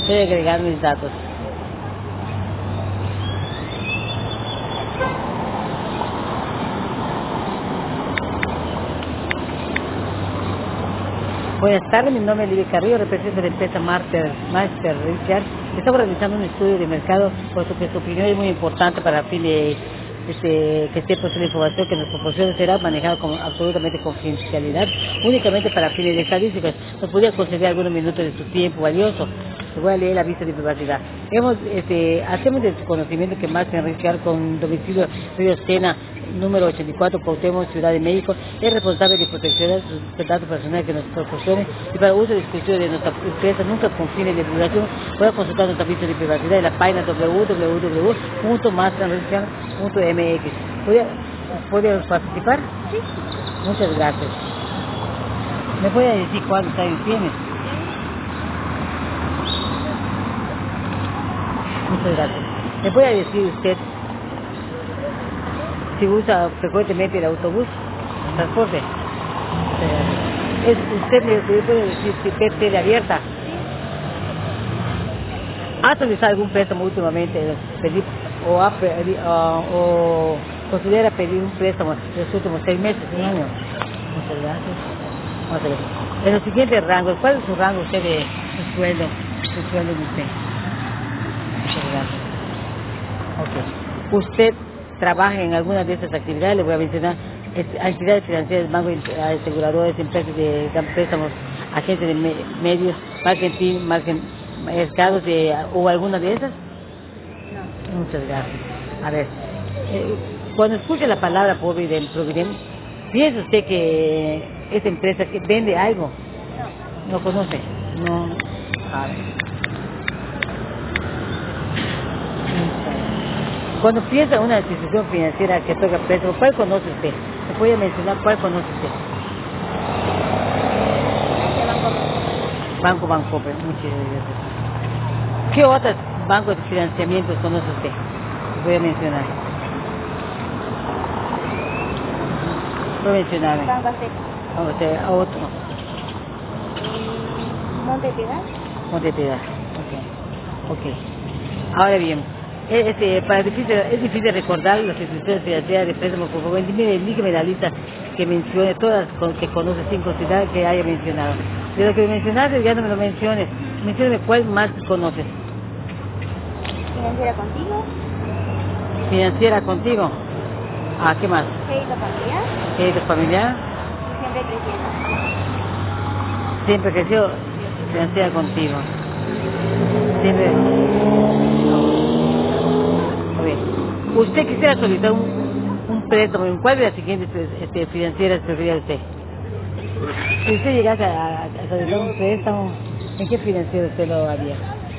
Voy a agregar mis datos. Buenas tardes, mi nombre es Lidia Carrillo, represento la empresa Master Richard. Estamos realizando un estudio de mercado, puesto que su opinión es muy importante para el fin de que sepa la información que nos proporciona será manejada con absolutamente confidencialidad, únicamente para fines de estadísticas. ¿Nos podría conceder algunos minutos de su tiempo valioso? Le voy a leer la vista de privacidad. Hacemos de su conocimiento que Master Richard, con domicilio Río Sena, número 84, Cuauhtémoc, Ciudad de México, es responsable de protección de los datos personales que nos proporcione y para uso y exclusivo de nuestra empresa, nunca con fines de divulgación. Puede consultar nuestra vista de privacidad en la página www.masterrichard.mx. ¿Puede participar? Sí. Muchas gracias. ¿Me puede decir cuántos años tiene? Muchas gracias. ¿Me puede decir usted si usa frecuentemente el autobús, el transporte? ¿Usted me puede decir si usted tiene abierta? ¿Ha solicitado algún préstamo últimamente o considera pedir un préstamo en los últimos 6 meses, un año? Muchas gracias. Vamos a ver. En los siguientes rangos, ¿cuál es su rango usted de sueldo? Su sueldo de usted. Muchas gracias. Ok. ¿Usted trabaja en alguna de estas actividades? Le voy a mencionar entidades financieras, bancos, aseguradores, empresas de préstamos, agentes de medios, marketing, mercados o alguna de esas. No. Muchas gracias. A ver, cuando escucha la palabra Provident, ¿piensa usted que esta empresa que vende algo? No. ¿No conoce? No. A ver. Cuando piensa en una institución financiera que otorga préstamo, ¿cuál conoce usted? ¿Me puede mencionar cuál conoce usted? Banco Bancomer, muchas gracias. ¿Qué otros bancos de financiamiento conoce usted? ¿Me puede mencionar? ¿Puede mencionarme? Banco Azteca. Vamos a ver, otro. Montepiedad. Montepiedad, ok. Ahora bien, es difícil recordar las instituciones financieras de préstamo. Por favor, indíqueme la lista que mencione, todas que conoce sin considerar que haya mencionado. De lo que mencionaste, ya no me lo menciones. Mencióname cuál más conoces. Financiera Contigo. Financiera Contigo. Ah, ¿qué más? Crédito familiar. Crédito familiar. Siempre creciendo. Siempre creció. Financiera Contigo. Siempre. ¿Usted quisiera solicitar un préstamo? ¿En cuál de las siguientes financieras preferiría usted? Si usted llegase a solicitar un préstamo, ¿en qué financiera usted lo haría?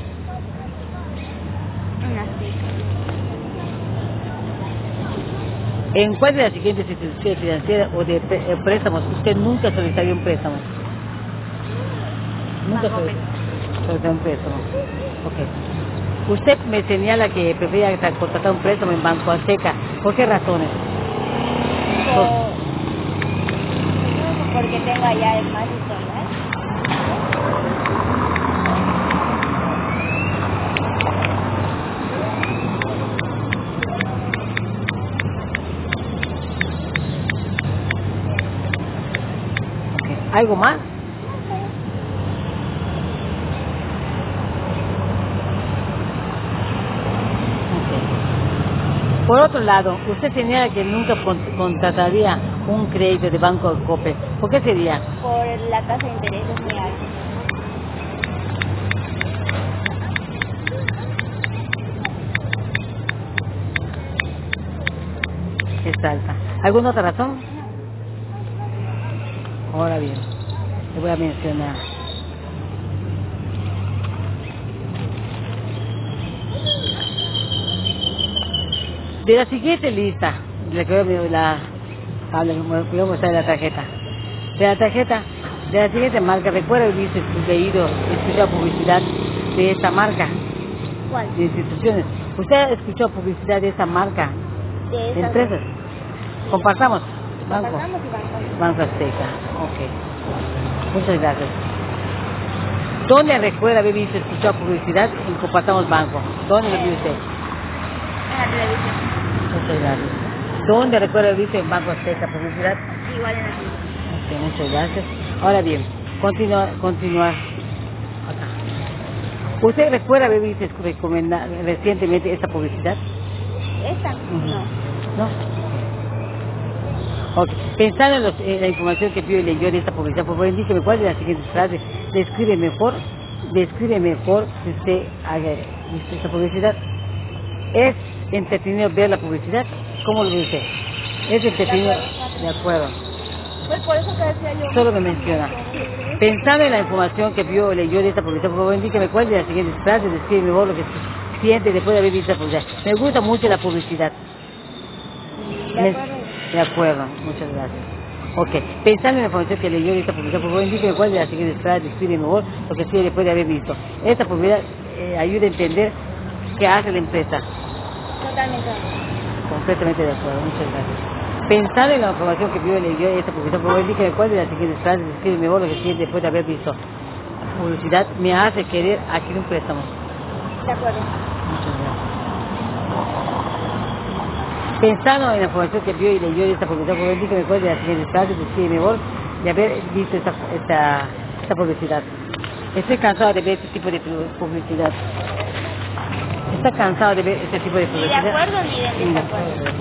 Una Azteca. ¿En cuál de las siguientes instituciones financieras o de préstamos usted nunca solicitaría un préstamo? Nunca solicitaría un préstamo. Ok. Usted me señala que prefería contratar un préstamo en Banco Azteca. ¿Por qué razones? Porque tengo allá más historial. Okay. ¿Algo más? Por otro lado, usted señala que nunca contrataría un crédito de Banco Cope. ¿Por qué sería? Por la tasa de interés es muy alta. Es alta. ¿Alguna otra razón? Ahora bien, le voy a mencionar. De la siguiente lista, le voy a mostrar la tarjeta. De la tarjeta, de la siguiente marca, ¿recuerda haber visto, leído, escuchado publicidad de esta marca? ¿Cuál? De instituciones. ¿Usted ha escuchado publicidad de esta marca? De ¿De empresas? Compartamos. Compartamos y Banco. Banco Azteca, ok. Muchas gracias. ¿Dónde recuerda haber visto, escuchado publicidad en Compartamos Banco? ¿Dónde lo vio usted? En la televisión. Muchas gracias. ¿Dónde recuerda haber visto en Banco Azteca publicidad? Igual en la televisión. Ok, muchas gracias. Ahora bien, continuar acá. ¿Usted recuerda haber visto recientemente esta publicidad? ¿Esta? No. ¿No? Ok. Pensando en la información que vio y leyó de esta publicidad, por favor, indíqueme cuál de las siguientes frases describe mejor que usted haya visto esta publicidad. ¿Es entretenido ver la publicidad? ¿Cómo lo dice? ¿Es entretenido? De acuerdo. Pues por eso que decía yo. Solo me menciona. Pensando en la información que vio o leyó de esta publicidad, por favor, indíqueme cuál de las siguientes frases describe mejor lo que siente después de haber visto esta publicidad. Me gusta mucho la publicidad. De acuerdo, muchas gracias. Ok, pensando en la información que leyó de esta publicidad, por favor, indíqueme cuál de las siguientes frases describe mejor lo que siente después de haber visto. Esta publicidad ayuda a entender qué hace la empresa. Totalmente. Completamente de acuerdo, muchas gracias. Pensando en la información que vio y leyó de esta publicidad, por favor, indíqueme cuál de las siguientes frases describe mejor lo que siente después de haber visto. La publicidad me hace querer adquirir un préstamo. De acuerdo. Muchas gracias. Pensando en la información que vio y leyó de esta publicidad, por favor, indíqueme cuál de las siguientes frases describe mejor de haber visto esta publicidad. Estoy cansado de ver este tipo de publicidad. ¿Está cansado de ver este tipo de Ni de publicidad? acuerdo ni de desacuerdo.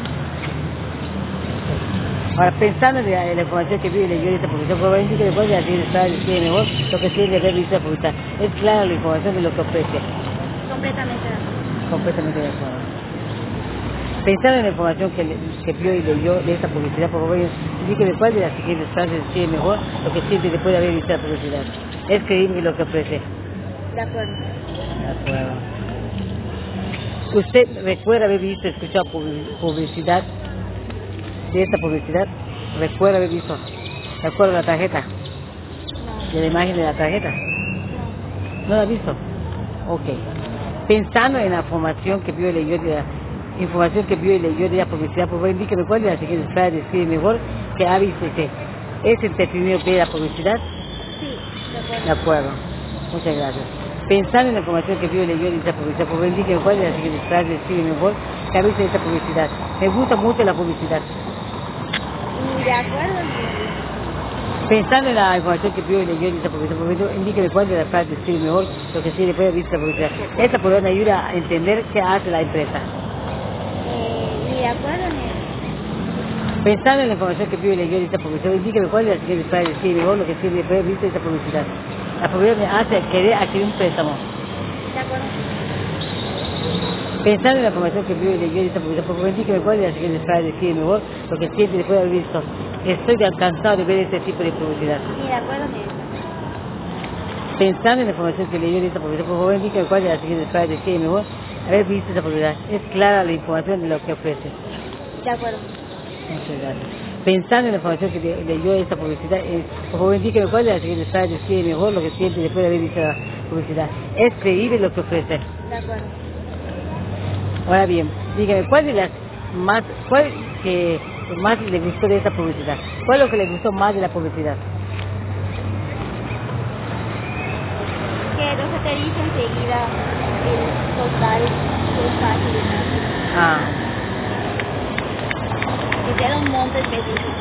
Ahora, pensando en la información que vio y leyó de esta publicidad, por favor, indíqueme cuál de las siguientes frases describe mejor lo que siente de haber visto esta publicidad. Es clara la información de lo que ofrece. Completamente de acuerdo. Completamente de acuerdo. Pensando en la información que vio y leyó de esta publicidad, por favor, indíqueme cuál de las siguientes frases describe mejor lo que siente después de haber visto la publicidad. Es creíble lo que ofrece. De acuerdo. De acuerdo. ¿Usted recuerda haber visto, escuchado publicidad de esta publicidad? ¿Recuerda haber visto? ¿De acuerdo a la tarjeta? No. ¿De la imagen de la tarjeta? No. ¿No la ha visto? Ok. Pensando en la información que vio y leyó de la publicidad, por favor, indíqueme cuál de las siguientes frases describe mejor que ha visto usted. ¿Es entretenido ver la publicidad? Sí, de acuerdo. De acuerdo. Muchas gracias. Pensando en la información que vio y leyó de esta publicidad, por favor, indíqueme cuál de las siguientes frases describe mejor que ha visto esta publicidad. Me gusta mucho la publicidad. Ni de acuerdo ni de desacuerdo. Pensando en la información que vio y leyó de esta publicidad, por favor, indíqueme cuál de las frases describe mejor lo que sí después de haber visto la publicidad. Esta publicidad me ayuda a entender qué hace la empresa. Ni de acuerdo ni de desacuerdo. Pensando en la información que vio y leyó de esta publicidad, indíqueme cuál de las siguientes frases describe mejor lo que sí después de haber visto esta publicidad. La publicidad me hace querer adquirir un préstamo. De acuerdo. Pensando en la información que vio y leyó de esta publicidad, por favor, indíqueme cuál de las siguientes frases describe mejor lo que siente después de haber visto. Estoy cansado de ver este tipo de publicidad. Ni de acuerdo ni de desacuerdo. Pensando en la información que leyó de esta publicidad, por favor, indíqueme cuál de las siguientes frases describe mejor haber visto esta publicidad. Es clara la información de lo que ofrece. De acuerdo. Muchas gracias. Pensando en la información que leyó de esta publicidad, por favor, indíqueme cuál de las siguientes frases describe mejor lo que siente después de haber visto la publicidad. Es creíble lo que ofrece. De acuerdo. Ahora bien, dígame, ¿cuál que más le gustó de esta publicidad? ¿Cuál es lo que le gustó más de la publicidad? Que no se te dice enseguida el total que es fácil. Ah, Que te da un monto específico.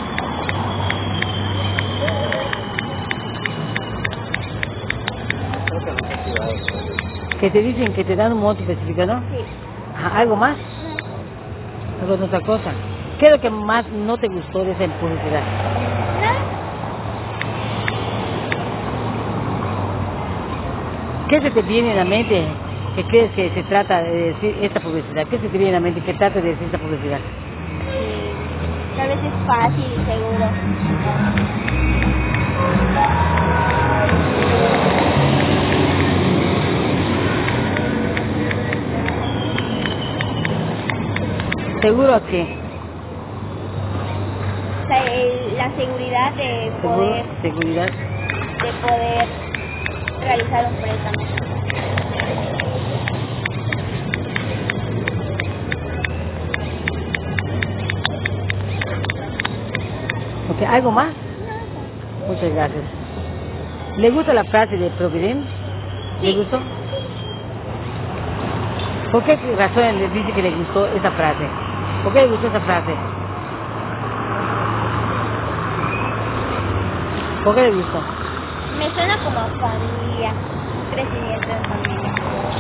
que te dicen que te dan un monto específico, ¿no? Sí. Ajá, ¿algo más? ¿Alguna otra cosa? ¿Qué es lo que más no te gustó de esa publicidad? Nada. ¿Qué se te viene a la mente que crees que se trata de decir esta publicidad? ¿Qué se te viene a la mente que trata de decir esta publicidad? Tal vez es fácil y seguro. ¿Seguro que? O sea, la seguridad de poder, Seguridad. realizar un préstamo. Ok, ¿algo más? Muchas gracias. ¿Le gusta la frase de Providen? ¿Le Sí. gustó? ¿Por qué razón le dice que le gustó esa frase? ¿Por qué le gustó esa frase? ¿Por qué le gustó? Me suena como a familia, un crecimiento en familia.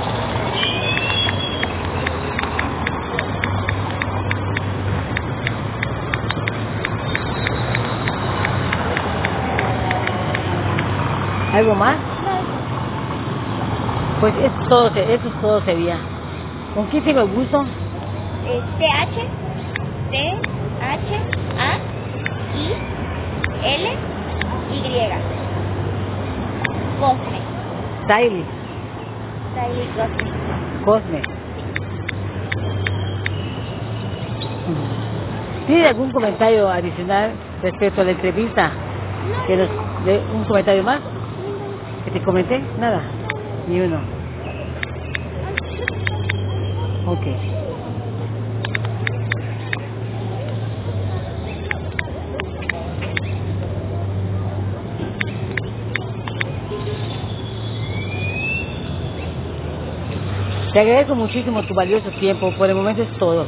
¿Algo más? No, Pues eso todo sería. ¿Con quién tengo el gusto? TH, A, I, L, Y. Cosme. Daily, Daily Cosme. Cosme. ¿Tiene algún comentario adicional respecto a la entrevista? ¿Un comentario más? ¿Que te comenté? Nada. Ni uno. Ok. Te agradezco muchísimo tu valioso tiempo. Por el momento es todo.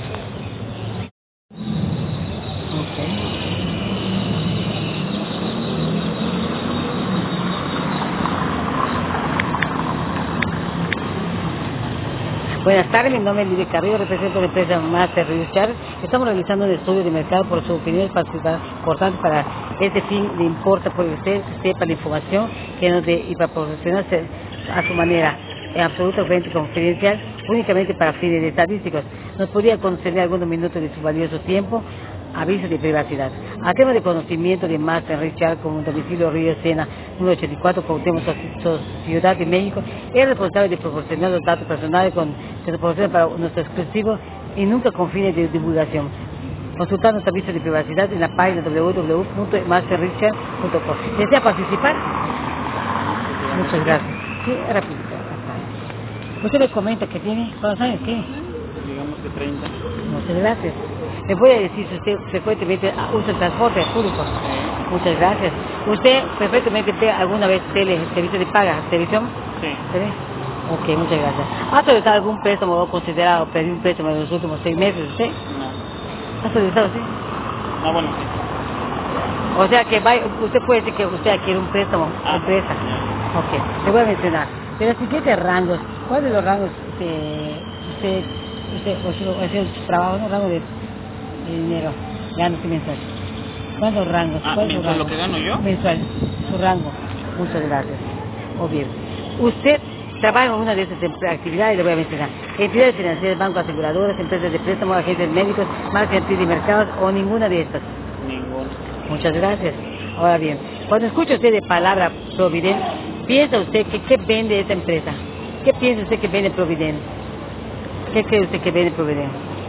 Buenas tardes, mi nombre es Lidia Carrillo, represento la empresa Master Research. Estamos realizando un estudio de mercado por su opinión importante para este fin le importa por usted que sepa la información que nos dé y para proporcionarse a su manera absolutamente confidencial, únicamente para fines estadísticos. ¿Nos podría conceder algunos minutos de su valioso tiempo? Aviso de privacidad. Hacemos de conocimiento de Master Richard con un domicilio Río Sena, número 84, Cuauhtémoc, Ciudad de México. Es responsable de proporcionar los datos personales que se proporcionan para nuestro exclusivo y nunca con fines de divulgación. Consultar nuestro aviso de privacidad en la página www.masterrichard.com. ¿Desea participar? Muchas gracias. Sí, rápido. Usted me comenta que tiene, ¿cuántos años tiene? Digamos que 30. Muchas gracias. ¿Me puede decir si usted frecuentemente usa el transporte público? Muchas gracias. ¿Usted frecuentemente ve alguna vez servicio de paga, televisión? Sí. ¿Sí? Ok, muchas gracias. ¿Ha solicitado algún préstamo o considerado pedir un préstamo en los últimos 6 meses usted? No. ¿Ha solicitado, sí? Ah, bueno, sí. O sea que usted puede decir que usted adquiere un préstamo, empresa. Ok, le voy a mencionar. De los siguientes rangos, ¿cuál de los rangos usted o su trabajo, no rango de dinero, gana su mensual? ¿Cuántos rangos? ¿Mensual lo que gano yo? Mensual, su rango. Muchas gracias. O bien, usted trabaja en una de esas actividades, le voy a mencionar. Entidades financieras, bancos, aseguradoras, empresas de préstamo, agentes médicos, marketing y mercados o ninguna de estas. Ninguna. Muchas gracias. Ahora bien, cuando escucha usted de palabra Providen, ¿piensa usted que qué vende esta empresa? ¿Qué piensa usted que vende Providen? ¿Qué cree usted que vende Providen?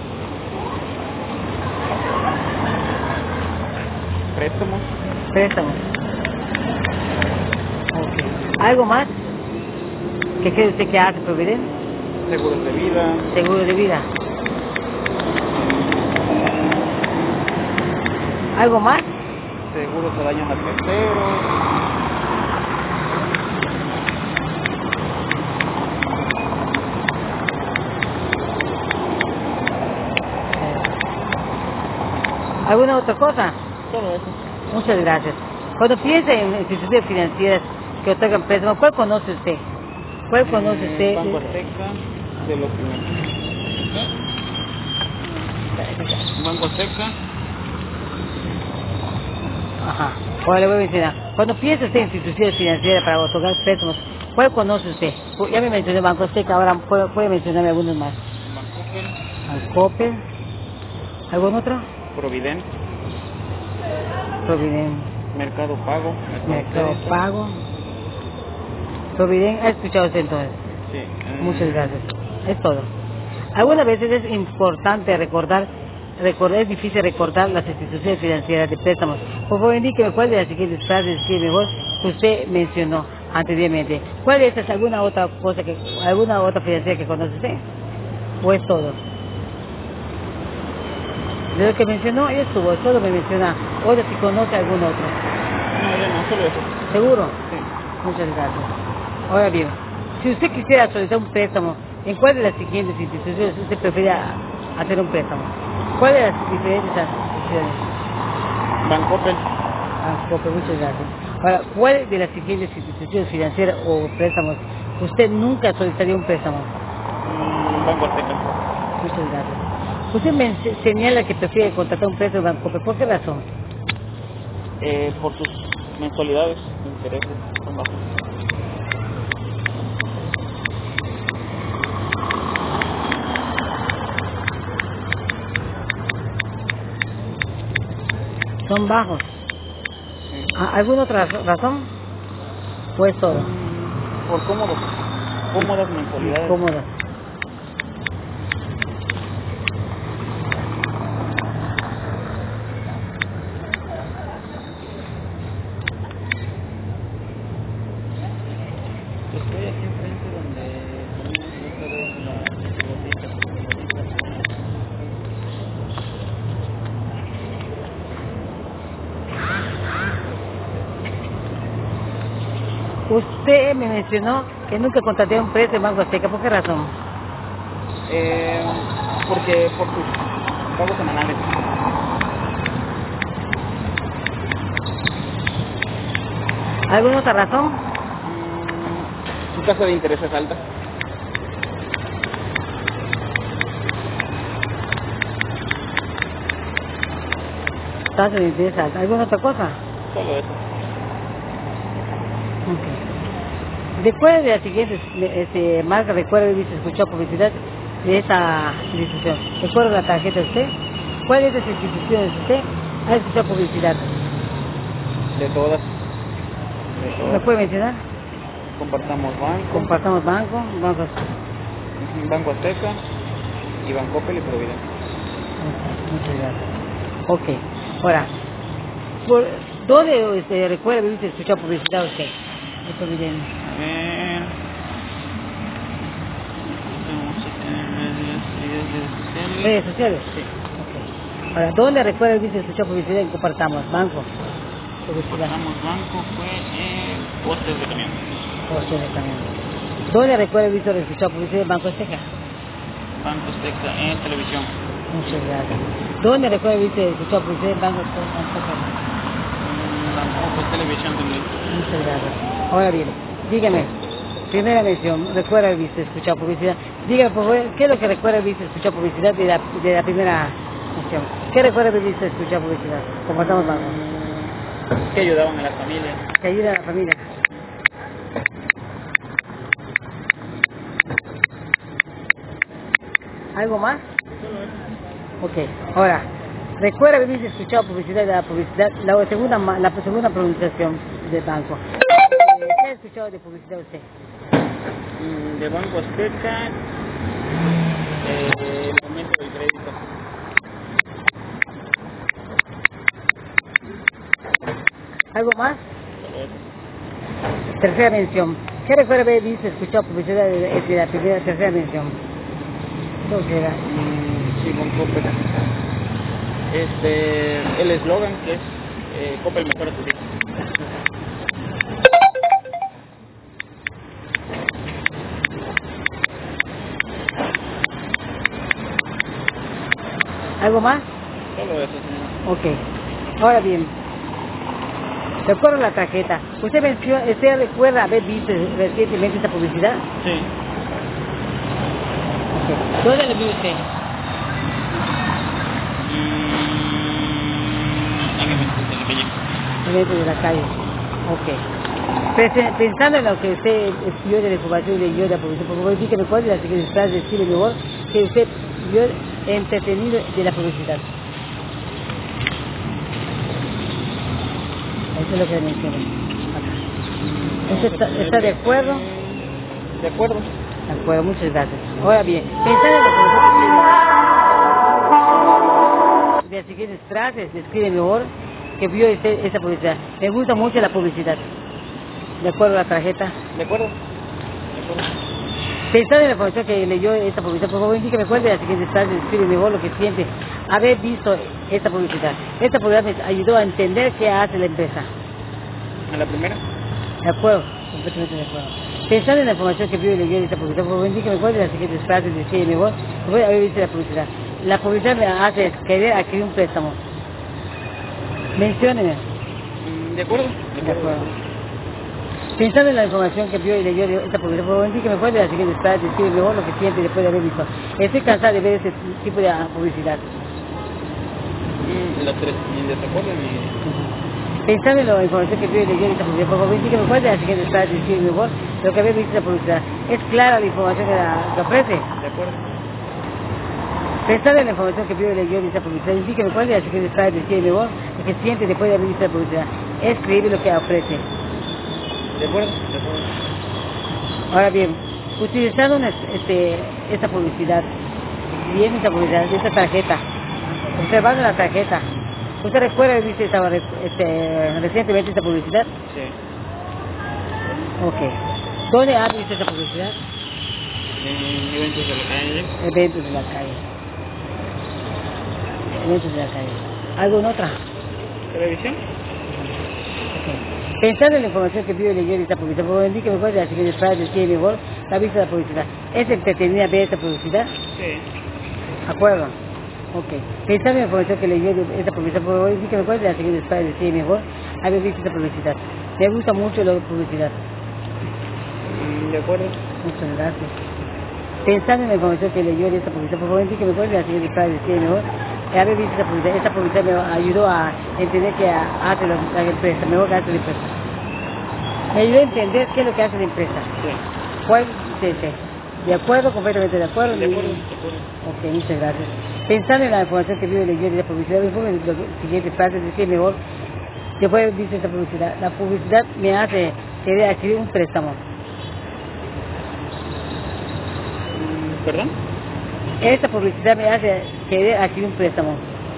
Préstamos. Préstamos. Ok. ¿Algo más? ¿Qué cree usted que hace Providen? Seguros de vida. Seguro de vida. ¿Algo más? Seguros a daños a terceros. ¿Alguna otra cosa? Todo eso. Muchas gracias. Cuando piensa en instituciones financieras que otorgan préstamos, ¿cuál conoce usted? ¿Cuál conoce usted? Banco Azteca, de los que Banco Azteca. Ajá. Ahora le voy a mencionar. Cuando piensa usted en instituciones financieras para otorgar préstamos, ¿cuál conoce usted? Ya me mencioné Banco Azteca, ahora puede mencionarme algunos más. Bancoppel. ¿Algún otro? Providen. Providen. Mercado Pago. Mercado Pago. Providen. ¿Ha escuchado usted entonces? Sí. Muchas gracias. Es todo. Algunas veces es importante recordar, es difícil recordar las instituciones financieras de préstamos. Por favor, indíqueme cuál de las siguientes frases que mejor que usted mencionó anteriormente. ¿Cuál de estas alguna otra cosa alguna otra financiera que conoce usted? ¿O es todo? De lo que mencionó, solo me menciona. Ahora si conoce algún otro. No, ya no, solo eso. ¿Seguro? Sí. Muchas gracias. Ahora bien, si usted quisiera solicitar un préstamo, ¿en cuál de las siguientes instituciones usted prefiere hacer un préstamo? ¿Cuál de las diferentes instituciones? Bancoppel. Bancoppel, muchas gracias. Ahora, ¿cuál de las siguientes instituciones financieras o préstamos usted nunca solicitaría un préstamo? Banco Azteca. Muchas gracias. Usted me señala que prefiere contratar un préstamo de Bancoppel. ¿Por qué razón? Por sus mensualidades, intereses, son bajos. Son bajos. Sí. ¿Alguna otra razón? ¿O es todo? Por cómodas mensualidades. Cómodas. Estoy aquí enfrente donde también otra vez la botita. Usted me mencionó que nunca contraté un préstamo en Banco Azteca. ¿Por qué razón? Porque por sus pagos semanales. ¿Alguna otra razón? Su tasa de interés es alta. ¿Tasa de interés alta? ¿Alguna otra cosa? Solo eso. Okay. ¿De cuál de las siguientes marcas recuerda haber visto escuchado publicidad de esta institución? ¿Recuerda la tarjeta de usted? ¿Cuál de estas instituciones usted ha escuchado publicidad? De todas. ¿Me puede mencionar? Compartamos banco. Compartamos bancos. Banco Azteca y Bancoppel y Providencia. Muchas gracias. Ok. Ahora, ¿dónde recuerda haber visto escuchado publicidad usted? De Providencia. ¿Redes sociales? Sí. Okay. Ahora, ¿dónde recuerda haber visto escuchado publicidad en Compartamos? Banco. Publicidad. Compartamos banco fue en postes de camión. Postes de camión. ¿Dónde recuerda haber visto escuchado publicidad en Banco Azteca? Banco Azteca en televisión. Muchas gracias. ¿Dónde recuerda haber visto escuchado publicidad en Banco Azteca? Tampoco televisión también. Muchas gracias. Ahora bien, dígame, primera mención, recuerda haber visto escuchado publicidad. Dígame, por favor, ¿qué es lo que recuerda haber visto escuchado publicidad de la primera mención? ¿Qué recuerda haber visto escuchado publicidad? Compartamos banco. Que ayudaban a las familias. Que ayuda a la familia. ¿Algo más? Ok, ahora, recuerda haber visto escuchado publicidad de la publicidad, la segunda pronunciación del banco. ¿Qué ha escuchado de publicidad usted? De Banco Azteca, el aumento del crédito. ¿Algo más? Solo eso. Tercera mención. ¿Qué recuerda haber visto escuchado publicidad de la tercera mención? ¿Qué era? Sí, Bancoppel. El eslogan que es Coppel mejora tu vida. ¿Algo más? Solo eso, señor. Ok. Ahora bien, recuerdo la tarjeta. ¿Usted recuerda haber visto recientemente esta publicidad? Sí. Okay. ¿Dónde la vio usted? Dentro de la calle. Ok. Pensando en lo que usted estudió de la información de yo de la publicidad, por favor, dígame cuál de las siguientes frases describe mejor que usted vio entretenido de la publicidad. Eso es lo que mencioné. ¿Usted está de acuerdo? De acuerdo. De acuerdo, muchas gracias. Ahora bien, pensando en lo que nosotros de las siguientes frases describe mejor que vio esta publicidad. Me gusta mucho la publicidad. De acuerdo a la tarjeta. De acuerdo. De acuerdo. Pensando en la información que leyó esta publicidad, por favor, indíqueme cuál de las siguientes frases describe mejor lo que siente haber visto esta publicidad. Esta publicidad me ayudó a entender qué hace la empresa. ¿A la primera? De acuerdo. Completamente de acuerdo. Pensando en la información que vio y leyó en esta publicidad, por favor, indíqueme cuál de las siguientes frases decide mejor. Voy a haber visto la publicidad. La publicidad me hace querer adquirir un préstamo. Mencióneme. De acuerdo. De acuerdo. Pensando en la información que vio y leyó de esta publicidad, por favor, indíqueme cuál de las siguientes frases describe mejor lo que siente después de haber visto. Estoy cansada de ver este tipo de publicidad. Las tres, ni desacuerdo ni... Pensando en la información que vio y leyó en esta publicidad, por favor, indíqueme cuál de las siguientes frases describe mejor lo que había visto en la publicidad. Es clara la información que ofrece. De acuerdo. Pensando en la información que vio y leyó en esta publicidad, indíqueme cuál de las siguientes frases describe mejor lo que siente después de haber visto la publicidad. Es creíble lo que ofrece. De acuerdo. De acuerdo. Ahora bien, utilizando esta publicidad, viendo esta publicidad, esta tarjeta, observando la tarjeta, ¿usted recuerda haber visto recientemente esta publicidad? Sí. Ok. ¿Dónde ha visto esta publicidad? En eventos de la calle. Eventos de la calle. Eventos de la calle. ¿Algo en otra? ¿Televisión? Ok. Pensando en la información que vio y leyó en esta publicidad, por favor, indíqueme cuál de las siguientes frases tiene mejor la vista de la publicidad. ¿Es entretenida ver esta publicidad? Sí. ¿Acuerdo? Ok. Pensando en la información que leyó de esta publicidad, por favor, indíqueme cuál de las siguientes frases tiene mejor haber visto esta publicidad. Me gusta mucho la publicidad. De acuerdo. Muchas gracias. Pensando en la información que leyó de esta publicidad, por favor, indíqueme cuál de las siguientes frases tiene mejor haber visto esta publicidad. Esta publicidad me ayudó a entender que hace la empresa, mejor que hace la empresa. Me ayudó a entender qué es lo que hace la empresa. Sí. ¿Cuál es ese? ¿De acuerdo? ¿Completamente de acuerdo? De acuerdo. De acuerdo. Ok, muchas gracias. Pensando en la información que vio y leyó de la publicidad, informe de las siguientes frases, decir mejor después de haber visto esta publicidad. La publicidad me hace querer adquirir un préstamo. ¿Perdón? Esta publicidad me hace querer adquirir un préstamo.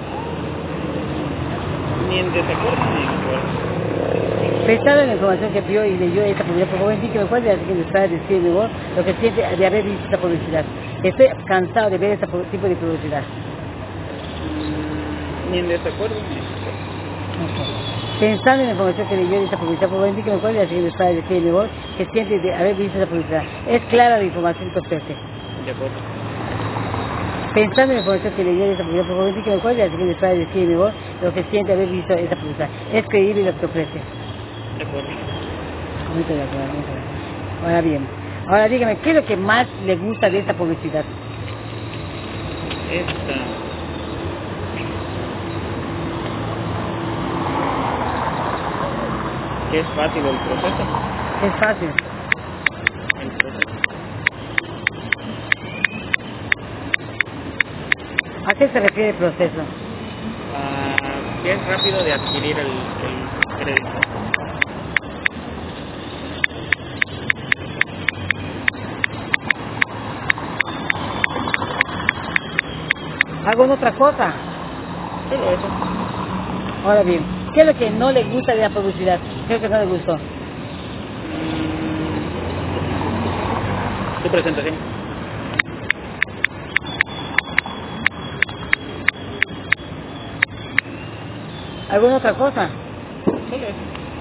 Ni en desacuerdo ni en acuerdo. Pensando en la información que vio y leyó esta publicidad, por favor, indíqueme cuál de las siguientes frases describe mejor lo que siente de haber visto esta publicidad. Estoy cansado de ver este tipo de publicidad. Ni en desacuerdo ni en acuerdo. Ok. Pensando en la información que leyó de esta publicidad, por favor, indíqueme cuál de las siguientes frases describe mejor que siente de haber visto esta publicidad. Es clara la información que ofrece. De acuerdo. Pensando en la información que leyó de esta publicidad, por favor, indíqueme cuál de las siguientes frases describe mejor lo que siente de haber visto esta publicidad. Es creíble lo que ofrece. De acuerdo. Muy de acuerdo, muy de acuerdo. Ahora bien, ahora dígame, ¿qué es lo que más le gusta de esta publicidad? Esta. Que es fácil el proceso. Es fácil. El proceso. ¿A qué se refiere el proceso? Que es rápido de adquirir el crédito. ¿Alguna otra cosa? Solo eso. Ahora bien, ¿qué es lo que no le gusta de la publicidad? ¿Qué es lo que no le gustó? Tu presentación. ¿Alguna otra cosa? Solo eso.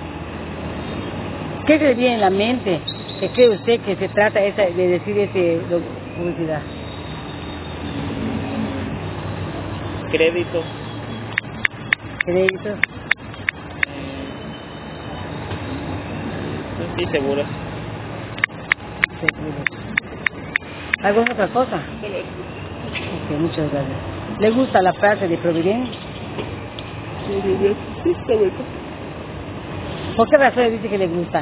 ¿Qué le viene en la mente que cree usted que se trata de decir publicidad? Crédito. ¿Crédito? No estoy seguro. ¿Alguna otra cosa? Solo eso. Ok, muchas gracias. ¿Le gusta la frase de Providence? Sí, está bueno. ¿Por qué razón le dice que le gusta?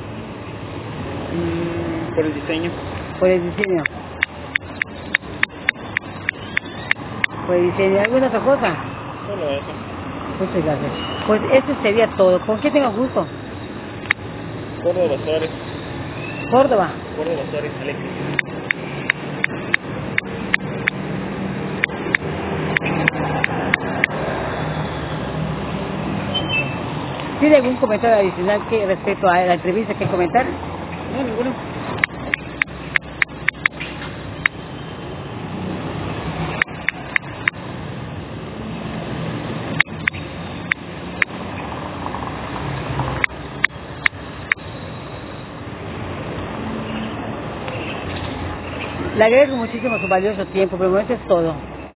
Por el diseño. Por el diseño. Por el diseño. ¿Alguna otra cosa? Solo eso. Muchas gracias. Pues eso sería todo. ¿Con qué tengo gusto? Córdoba Suárez. Córdoba. Córdoba Suárez Eléctrico. ¿Tiene algún comentario adicional respecto a la entrevista que comentar? No, ninguno. Le agradezco muchísimo su valioso tiempo, pero bueno, eso es todo.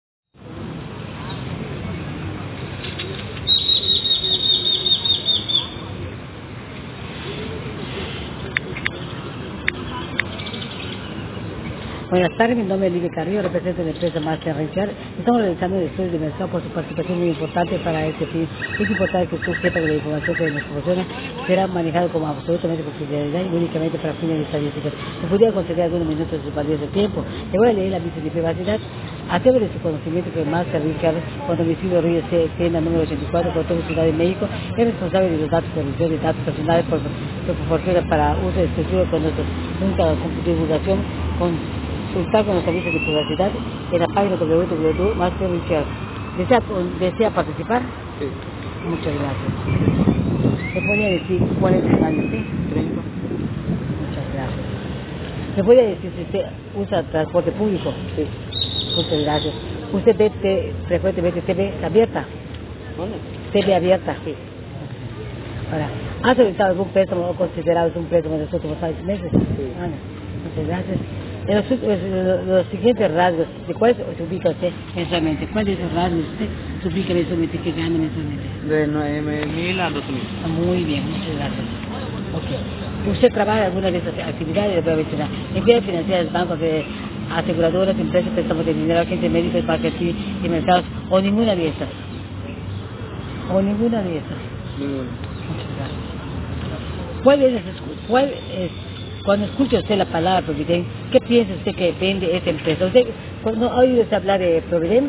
Buenas tardes, mi nombre es Lidia Carrillo, represento la empresa Master Richard. Estamos realizando el estudio de mercado por su participación muy importante para este fin. Es importante que usted sepa que la información que nos proporciona será manejada como absolutamente confidencialidad y únicamente para fines estadísticos. ¿Me podría conceder algunos minutos de su valioso tiempo? Le voy a leer la vista de privacidad. Hacemos de su conocimiento que Master Richard, con domicilio Río C, tienda número 84, Cotón, Ciudad de México, es responsable de los datos de revisión de datos personales por proporciona para uso exclusivo con nosotros. Nunca con divulgación, consultar con los servicios de privacidad en la página www.masterrichard. ¿Desea participar? Sí. Muchas gracias. ¿Me podría decir cuál es el año? Sí, 30. Muchas gracias. ¿Me podría decir si usted usa transporte público? Sí. Muchas gracias. ¿Usted ve frecuentemente TV abierta? ¿Dónde? TV abierta. Sí. Ahora, ¿ha solicitado algún préstamo o considerado un préstamo de los últimos 6 meses? Sí. Ana, muchas gracias. En los siguientes rasgos, ¿de cuál se ubica usted mensualmente? ¿Cuál de esos rasgos usted se ubica mensualmente? ¿Qué gana mensualmente? De 9.000 a 2.000. Muy bien, muchas gracias. Ok. ¿Usted trabaja en alguna de esas actividades? Le voy a mencionar. Entidades financieras, bancos, aseguradoras, empresas, préstamos de dinero, agentes médicos, marketing y mercados, o ninguna de esas? ¿O ninguna de esas? Ninguna. Muchas gracias. ¿Cuál es, cuando escucha usted la palabra Providen, qué piensa usted que vende esa empresa? ¿Usted no ha oído usted hablar de Providen?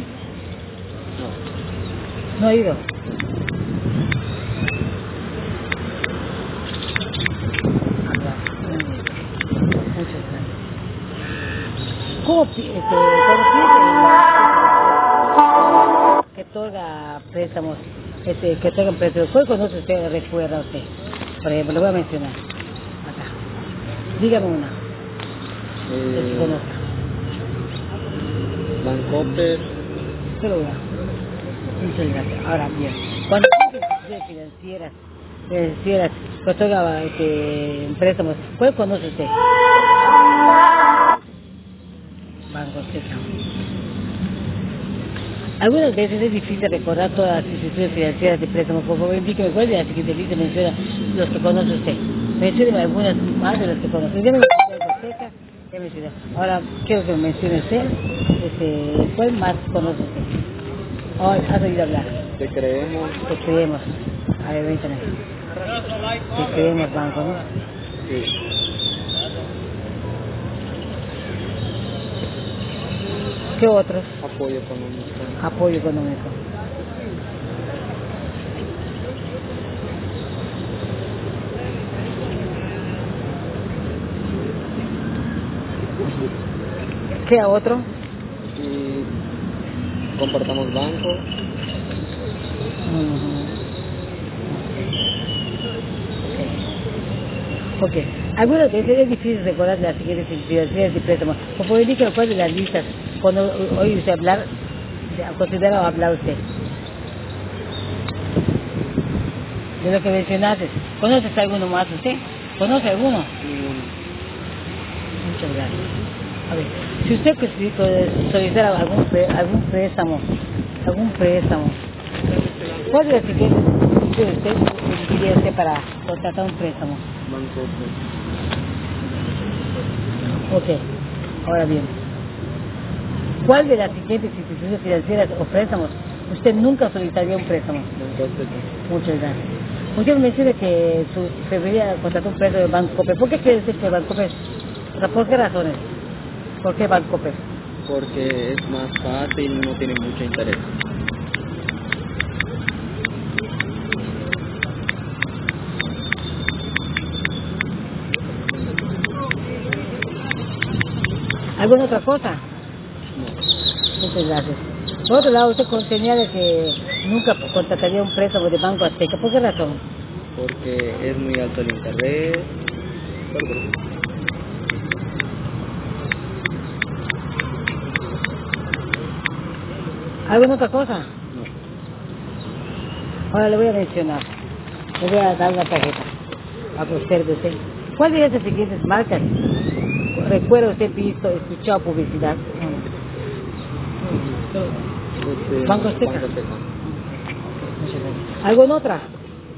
No. ¿No ha oído? Muchas gracias. ¿Cómo piensa que otorga préstamos, que otorgan préstamos? ¿Cuál conoce usted, recuerda usted? Por ejemplo, le voy a mencionar. Acá. Dígame una. Que se conozca. Bancoppel. Solo una. Muchas gracias. Ahora bien, cuando hay instituciones financieras que otorgan préstamos, ¿cuál conoce usted? Banco Central. Algunas veces es difícil recordar todas las instituciones financieras de préstamo. Por favor, indíqueme cuál de las siguientes listas menciona los que conoce usted. Mencione algunas más de las que conoce. Ya me mencionó. Ahora quiero que me mencione usted. ¿Cuál más conoce usted? Hoy has oído hablar. Te creemos. Te creemos. A ver, véntame. Te creemos, banco, ¿no? Sí. ¿Qué otros? Apoyo económico. Apoyo económico. ¿Qué otro? Y compartamos banco. Ok. Algunas veces es difícil recordar las siguientes instituciones de préstamo. Por favor, indíqueme cuál de las listas, cuando oye usted hablar, considera hablar usted. De lo que mencionaste. ¿Conoces alguno más usted? ¿Conoce alguno? Muchas gracias. A ver, si usted solicitara algún préstamo, ¿cuál de las siguientes usted elegiría usted para contratar un préstamo? Bancoppel. Ok, ahora bien, ¿cuál de las siguientes instituciones financieras o préstamos usted nunca solicitaría un préstamo? Bancoppel. Muchas gracias. Usted me menciona que preferiría contratar un préstamo de Bancoppel. ¿Por qué cree usted que Bancoppel? O sea, ¿por qué razones? ¿Por qué Bancoppel? Porque es más fácil y no tiene mucho interés. ¿Alguna otra cosa? No. Muchas gracias. Por otro lado, usted contenía de que nunca contrataría un préstamo de Banco Azteca. ¿Por qué razón? Porque es muy alto el interés. ¿Alguna otra cosa? No. Ahora le voy a mencionar. Le voy a dar una tarjeta. A que observe usted. ¿Cuál de estas siguientes marcas ¿Recuerda usted visto, escuchado publicidad? Banco Azteca. Banco Azteca. ¿Algo en otra? No.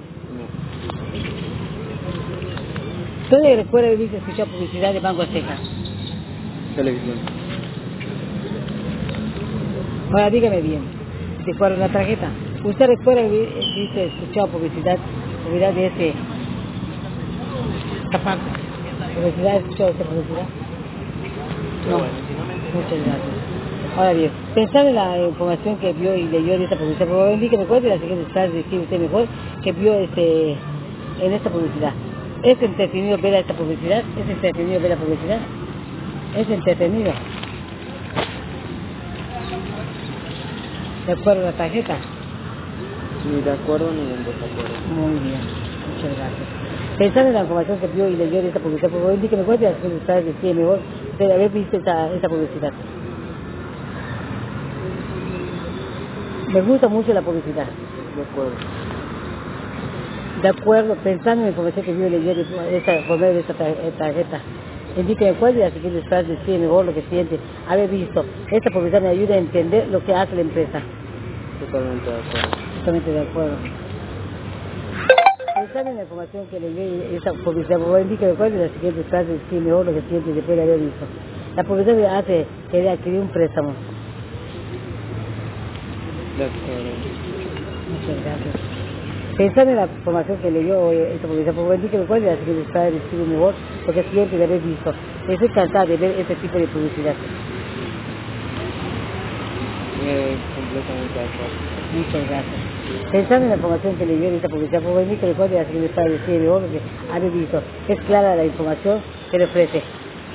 ¿Usted recuerda haber visto, escuchado publicidad de Banco Azteca? Televisión. Ahora dígame bien, ¿de cuál es la tarjeta? ¿Usted recuerda haber visto, escuchado publicidad de esta parte? ¿Publicidad, escuchado esta publicidad? No. Muchas gracias. Ahora bien, pensando en la información que vio y leyó de esta publicidad, por favor indíqueme cuál de las siguientes frases decide usted mejor que vio en esta publicidad. ¿Es entretenido ver esta publicidad? ¿Es entretenido ver la publicidad? ¿Es entretenido? ¿De acuerdo a la tarjeta? Ni de acuerdo ni en desacuerdo. Muy bien, muchas gracias. Pensando en la información que vio y leyó de esta publicidad, por favor indíqueme cuál de las siguientes frases decide mejor de haber visto esta publicidad. Me gusta mucho la publicidad. De acuerdo. De acuerdo, pensando en la información que vio y leyó por medio de esta tarjeta, indíqueme cuál de las siguientes frases decide mejor lo que siente. Haber visto esta publicidad me ayuda a entender lo que hace la empresa. Totalmente de acuerdo. Totalmente de acuerdo. Pensando en la información que leyó y esta publicidad, por favor indíqueme cuál de las siguientes frases decide mejor lo que siente después de haber visto. La publicidad me hace querer adquirir un préstamo. De acuerdo. Muchas gracias. Pensando en la información que leyó esta publicidad, por favor indíqueme cuál de las siguientes frases describe mejor lo que siente de haber visto. Estoy cansada de ver este tipo de publicidad. Completamente de acuerdo. Muchas gracias. Pensando en la información que leyó esta publicidad, por favor indíqueme cuál de las siguientes frases describe mejor lo que haber visto. Es clara la información que le ofrece.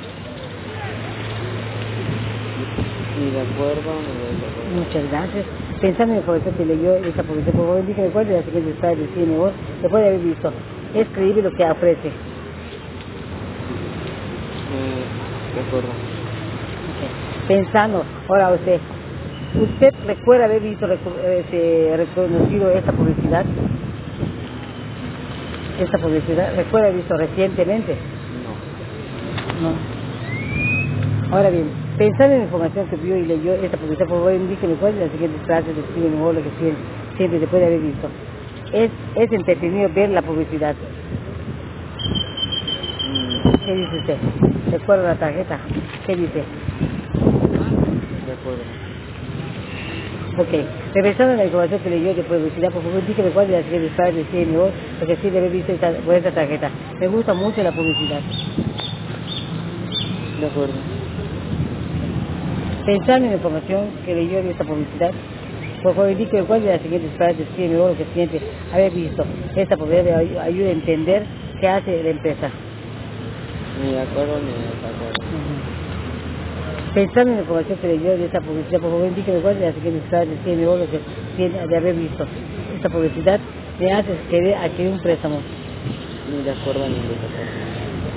Ni de acuerdo ni de desacuerdo. Muchas gracias. Pensando en la información que leyó esta publicidad, por favor indíqueme cuál de las siguientes frases describe mejor lo que puede haber visto. Es creíble lo que ofrece. De acuerdo. Okay. Pensando, ahora ¿usted recuerda haber visto, reconocido esta publicidad? ¿Esta publicidad recuerda haber visto recientemente? No. No. Ahora bien, pensando en la información que vio y leyó esta publicidad, por favor indíqueme cuál de las siguientes frases describe mejor lo que siente después de haber visto. Es entretenido ver la publicidad. ¿Qué dice usted? ¿Recuerda la tarjeta? ¿Qué dice? De acuerdo. Ok, regresando a la información que leyó de publicidad, por favor dígame cuál de las siguientes frases decide mejor lo que sí debe haber visto por esta tarjeta. Me gusta mucho la publicidad. De acuerdo. Pensando en la información que leyó de esta publicidad, por favor dígame cuál de las siguientes frases decide mejor lo que siente haber visto. Esta publicidad le ayuda a entender qué hace la empresa. Ni de acuerdo ni de desacuerdo. Pensando en la información que leyó de esta publicidad, por favor indíqueme cuál de las siguientes frases decide mejor lo que siente de haber visto. Esta publicidad le hace querer adquirir un préstamo. Ni de acuerdo ni de desacuerdo.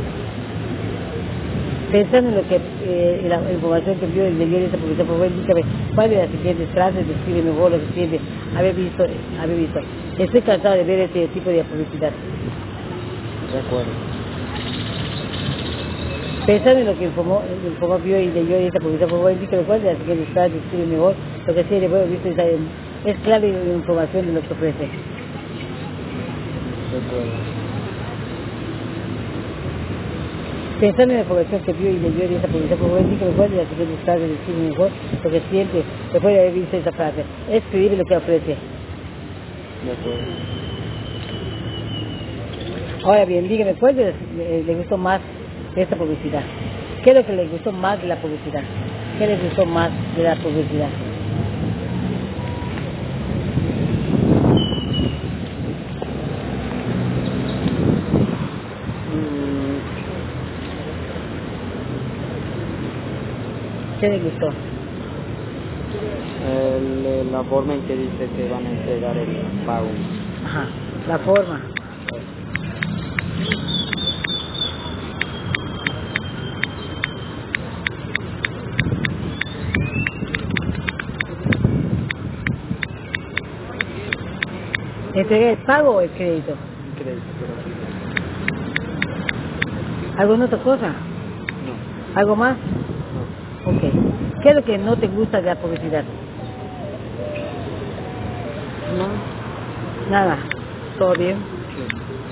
Pensando en lo que la información que vio y leyó de esta publicidad, por favor indíqueme cuál de las siguientes frases describe mejor lo que siente haber visto. Estoy cansado de ver este tipo de publicidad. De acuerdo. Pensando en lo que informó vio y leyó de esta publicidad, por favor indíqueme cuál de las siguientes frases describe mejor lo que siente haber visto. Es clave la información de lo que ofrece. De acuerdo. Pensando en la información que vio y leyó de esta publicidad, por favor indíqueme cuál de las siguientes frases describe mejor lo que siente después de haber visto esta frase. Es creíble lo que ofrece. De acuerdo. Ahora bien, dígame, ¿cuál le gustó más de esta publicidad? ¿Qué es lo que le gustó más de la publicidad? ¿Qué le gustó más de la publicidad? ¿Qué le gustó? La forma en que dice que van a entregar el pago. Ajá, la forma. ¿Entregué el pago o el crédito? Crédito, pero ¿Alguna otra cosa? no. ¿Algo más? No. Ok. ¿Qué es lo que no te gusta de la publicidad? No. Nada. ¿Todo bien? Sí.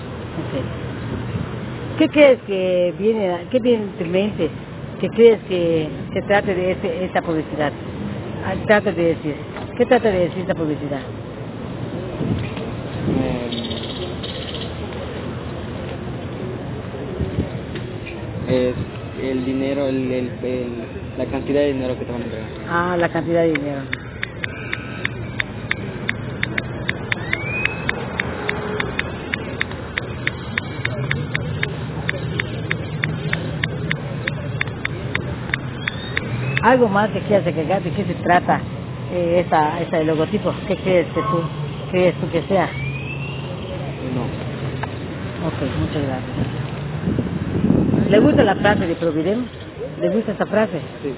Ok. ¿Qué crees que qué viene en tu mente? ¿Qué crees que se trate de esta publicidad? Trata de decir. ¿Qué trata de decir esta publicidad? Es el dinero, la cantidad de dinero que te van a entregar. Ah, la cantidad de dinero. ¿Algo más que quieras agregar? ¿De qué se trata esa logotipo? ¿Qué crees tú que sea? No. Ok, muchas gracias. ¿Le gusta la frase de Providem? ¿Le gusta esta frase? Sí.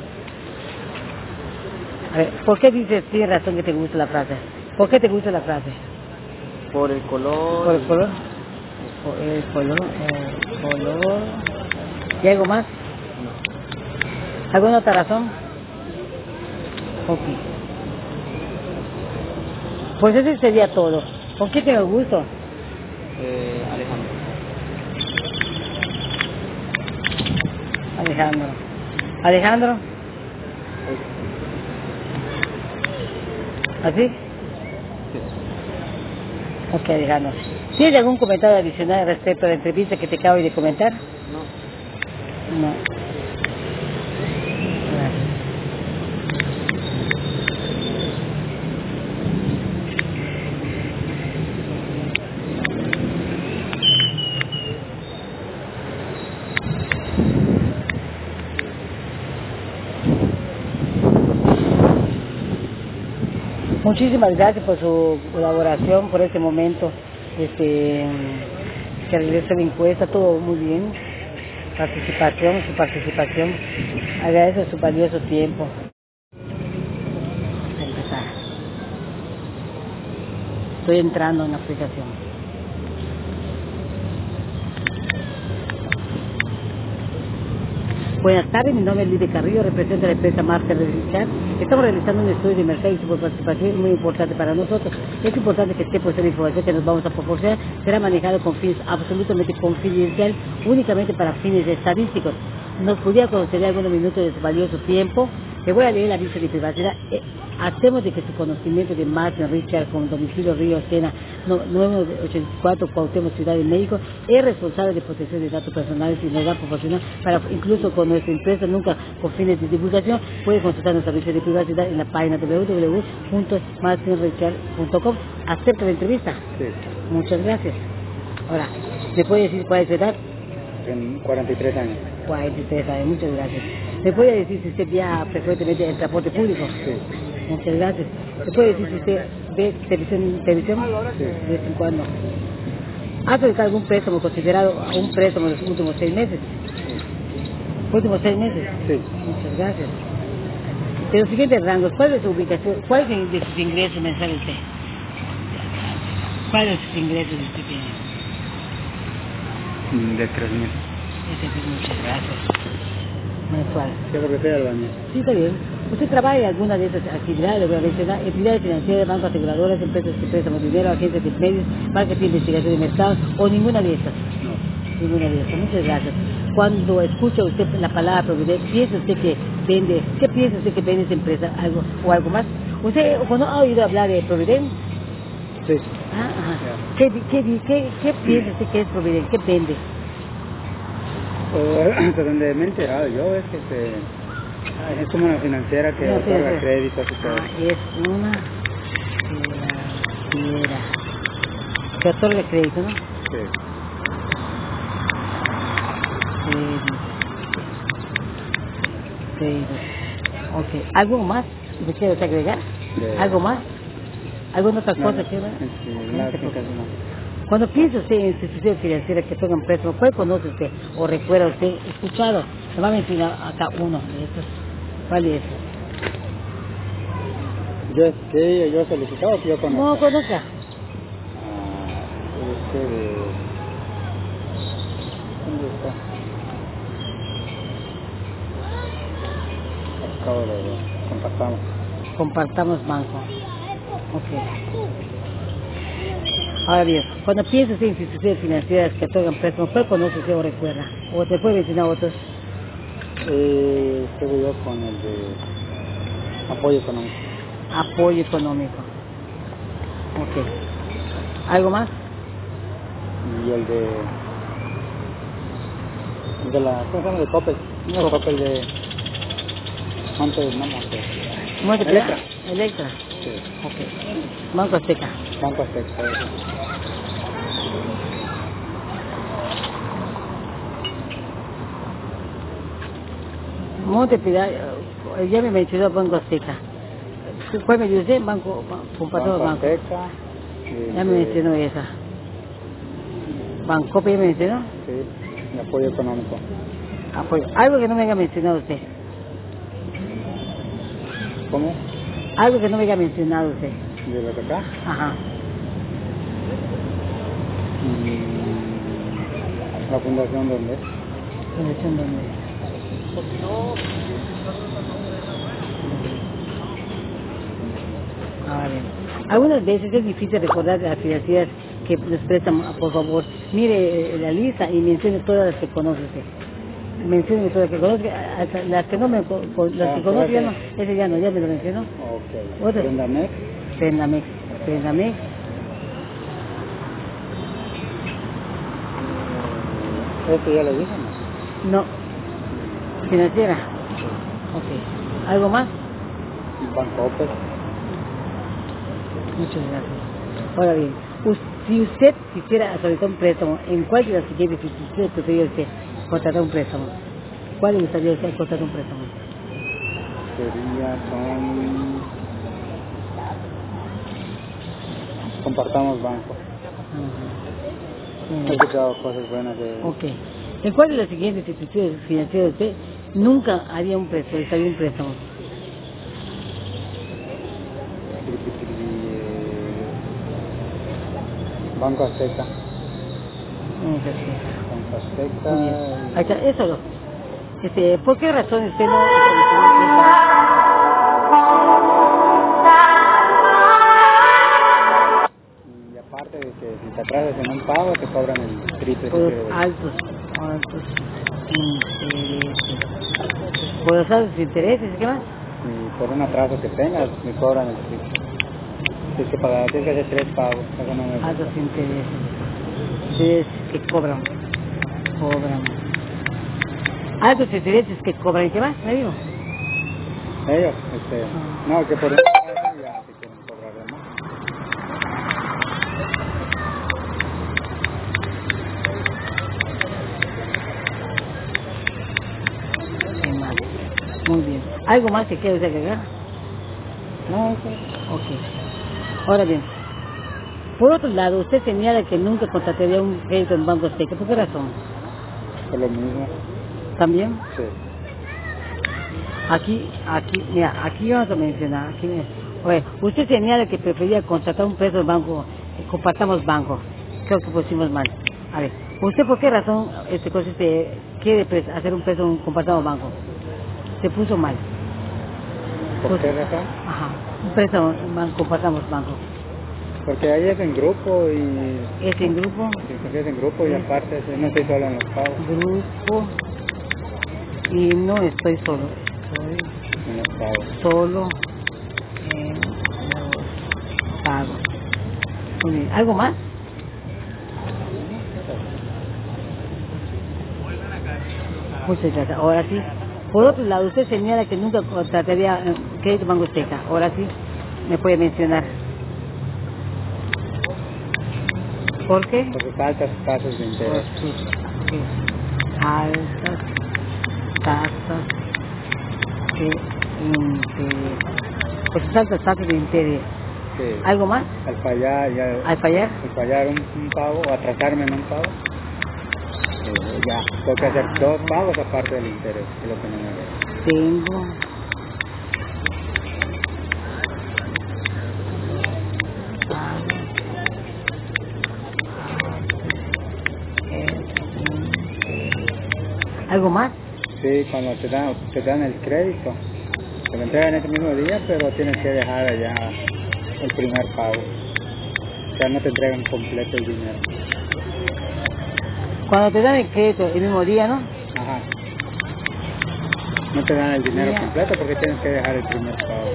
A ver, ¿por qué dices, tienes razón que te gusta la frase? ¿Por qué te gusta la frase? Por el color. ¿Por el color? Por el color. ¿Y algo más? No. ¿Alguna otra razón? Ok. Pues eso sería todo. ¿Con qué tengo gusto? Alejandro. Alejandro. ¿Alejandro? ¿Así? Sí. Ok, Alejandro. ¿Tienes algún comentario adicional respecto a la entrevista que te acabo de comentar? No. No. Gracias. Muchísimas gracias por su colaboración, por este momento que realizó la encuesta, todo muy bien. Su participación. Agradezco su valioso tiempo. Vamos a empezar. Estoy entrando en la aplicación. Buenas tardes, mi nombre es Lidia Carrillo, represento a la empresa Master Research. Estamos realizando un estudio de mercado y su participación es muy importante para nosotros. Es importante que esté puesta la información que nos vamos a proporcionar. Será manejado con fines absolutamente confidencial, únicamente para fines estadísticos. ¿Nos podría conceder algunos minutos de su valioso tiempo? Le voy a leer la aviso de privacidad. Hacemos de que su conocimiento de Martin Richard con domicilio Río Sena 984 Cuauhtémoc Ciudad de México es responsable de protección de datos personales y nos va a proporcionar para incluso con nuestra empresa nunca con fines de divulgación. Puede consultar nuestro aviso de privacidad en la página www.martinrichard.com. Acepta la entrevista. Sí. Muchas gracias. Ahora, ¿me puede decir cuál es su edad? En 43 años. 43 años, muchas gracias. ¿Me puede decir si usted viaja frecuentemente en transporte público? Sí. Muchas gracias. ¿Me puede decir si usted ve televisión Sí. de vez en cuando? ¿Ha solicitado algún préstamo considerado un préstamo en los últimos 6 meses? Sí. ¿Últimos 6 meses? Sí. Muchas gracias. De los siguientes rangos, ¿cuál es su ubicación? ¿Cuál es de sus ingresos mensuales usted? ¿Cuál es sus ingresos que usted tiene? De 3,000. Muchas gracias. Mensual. ¿Qué se refiere al baño? Sí, está bien. ¿Usted trabaja en alguna de esas actividades? Le voy a mencionar entidades financieras, bancos aseguradoras, empresas que prestan dinero, agencias de medios, marketing, investigación de mercados o ninguna de estas? No. Ninguna de estas. Muchas gracias. Cuando escucha usted la palabra Providem, ¿piensa usted que vende? ¿Qué piensa usted que vende esa empresa? ¿Algo o algo más? ¿Usted cuando ha oído hablar de Providem? Sí. Ah, ajá. Ya. ¿Qué piensa usted que es Providem? ¿Qué vende? Hasta donde me he enterado yo es que es como una financiera que otorga créditos y todo. Ah, es una financiera que otorga crédito, ¿no? Sí. Crédito. Ok. ¿Algo más que quieres agregar? ¿Algo más? ¿Alguna otra cosa que ver? Cuando piensa usted en instituciones financieras que tocan préstamo, ¿cuál conoce usted o recuerda usted escuchado? Se va a mencionar acá uno de estos. ¿Cuál es? Yo he solicitado que yo conozca. No conozca. ¿Dónde está? acabo de compartamos. Compartamos banco. Ok. Ahora bien, cuando piensas en instituciones financieras que otorgan préstamos, ¿cuál conoces o recuerda? ¿O te puede mencionar otros? Estuve yo con el de apoyo económico. Apoyo económico. Ok. ¿Algo más? Y el de la, ¿cómo se llama? De Coppel. No, Coppel de Monte. Electra. Electra. Sí. Ok. Banco Azteca. Banco Azteca. Montepiedad, ya me mencionó Banco Azteca. ¿Cuál me dice? Banco Banco Azteca. Ya me mencionó esa. Bancope ya me mencionó. Sí, el apoyo económico. Apoyo. Algo que no me haya mencionado usted. ¿Cómo? Algo que no me haya mencionado usted. ¿De lo que acá? Ajá. ¿La fundación dónde es? ¿Fundación dónde? Ahora bien. Algunas veces es difícil recordar las financieras que les prestan, por favor. Mire la lista y mencione todas las que conoce usted. Mencione todas las que conoce, hasta las que no me las que conoce ya no, ese ya no, ya me lo mencionó. Ok. ¿Otra? Prendamex. ¿Esto ya lo dije, no? No. Financiera. Ok. ¿Algo más? Bancope. Muchas gracias. Ahora bien, si usted quisiera solicitar un préstamo, ¿en cuál de las siguientes instituciones preferiría usted contratar un préstamo? ¿Cuál le gustaría usted contratar un préstamo? Sería compartamos banco. He escuchado cosas buenas de... Ok. ¿En cuál de las siguientes instituciones financieras usted nunca haría un préstamo, solicitaría un préstamo? Banco Azteca. Banco Azteca. Muy bien. Ahí está, eso no. ¿Por qué razón usted no... Y aparte de que si te atrasas en un pago te cobran el triple. Por altos intereses. Por los altos intereses, ¿qué más? Y por un atraso que tengas me cobran el triple. Tienes que pagar, tienes que hacer 3 pagos. Eso no me gusta. Altos intereses. Ustedes que cobran. Altos intereses que cobran, ¿qué más? ¿Me digo? Ellos, no, que por un atraso ya te quieren cobrar de más. Muy bien. ¿Algo más que quiera usted agregar? No, eso. Ok. Ahora bien, por otro lado, usted señala que nunca contrataría un crédito en Banco Azteca. ¿Por qué razón? Por lo mismo. ¿También? Sí. Mira, aquí vamos a mencionar. Oye, usted señala que prefería contratar un préstamo en banco, compartamos banco. Creo que pusimos mal. A ver, ¿usted por qué razón quiere hacer un préstamo, compartamos banco? Se puso mal. ¿Por qué razón? Ajá, un préstamo, compartamos banco. Porque ahí es en grupo y... ¿Es en grupo? Sí, porque es en grupo y aparte no estoy solo en los pagos. Grupo y no estoy solo, estoy En los pagos. solo en los pagos. Muy bien. ¿Algo más? Muchas gracias. Ahora sí. Por otro lado, usted señala que nunca contrataría crédito Banco Azteca. Ahora sí, me puede mencionar. ¿Por qué? Por sus altas tasas de interés. Por sus altas tasas de interés. Por sus altas tasas de interés. Sí. ¿Algo más? Al fallar, ¿Al fallar? Al fallar un pago o atrasarme en un pago, ya, tengo que hacer 2 pagos aparte del interés, es lo que no me gusta. Tengo ¿algo más? Sí, cuando te dan el crédito, Te lo entregan ese mismo día, pero tienes que dejar allá el primer pago. O sea, no te entregan completo el dinero. Cuando te dan el crédito el mismo día, ¿no? Ajá. No te dan el dinero completo porque tienes que dejar el primer pago.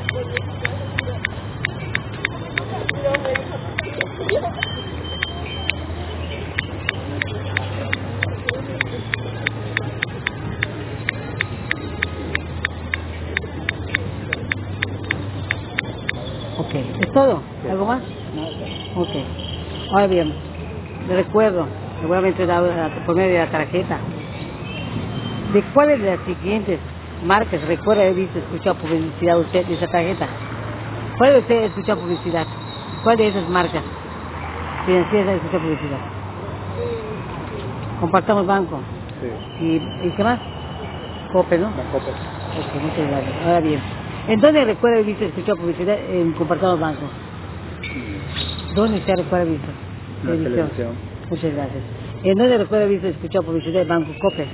Ok, ¿es todo? Sí. ¿Algo más? No, Ok. Ahora bien, le recuerdo, seguramente por medio de la tarjeta, ¿de cuáles de las siguientes marcas recuerda haber visto, escuchado publicidad usted de esa tarjeta? ¿Cuál de usted ha escuchado publicidad? ¿Cuál de esas marcas financieras ha escuchado publicidad? Compartamos banco. sí. ¿Y qué más? Cope, ¿no? La copa. Ok, muchas gracias. Ahora bien, ¿en dónde recuerda haber visto, escuchado publicidad en Compartamos banco? ¿Dónde se recuerda haber visto? La televisión. Muchas gracias. ¿En dónde recuerda haber visto, escuchado publicidad en Banco Cope?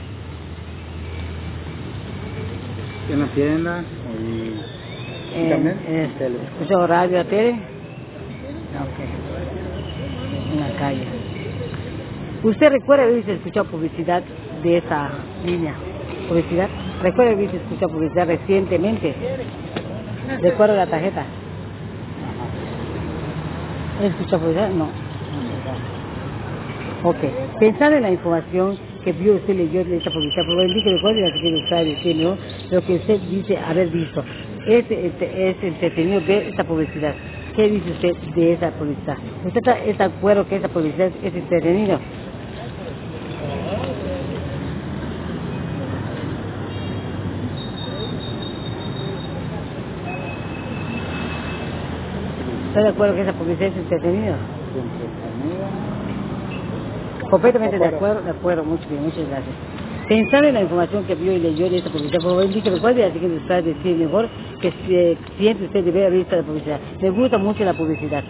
En la tienda y también en tele. ¿Escuchado radio, la tele? Ok. En la calle. ¿Usted recuerda haber visto, escuchado publicidad de esa línea? ¿Publicidad? ¿Recuerda haber visto, escuchado publicidad recientemente? ¿Recuerda la tarjeta? ¿He escuchado publicidad? No. Ok. Pensando en la información que vio usted, leyó de esta publicidad, por favor, indíqueme cuál de las que está diciendo lo que usted dice haber visto. Es entretenido ver esta publicidad. ¿Qué dice usted de esa publicidad? ¿Usted está de acuerdo que esa publicidad es entretenido? ¿Está de acuerdo que esa publicidad es entretenida? Completamente de acuerdo, mucho bien, muchas gracias. Pensando en la información que vio y leyó de esta publicidad, por favor, indíqueme cuál de las siguientes frases decir mejor que siente usted de haber visto la publicidad. Me gusta mucho la publicidad.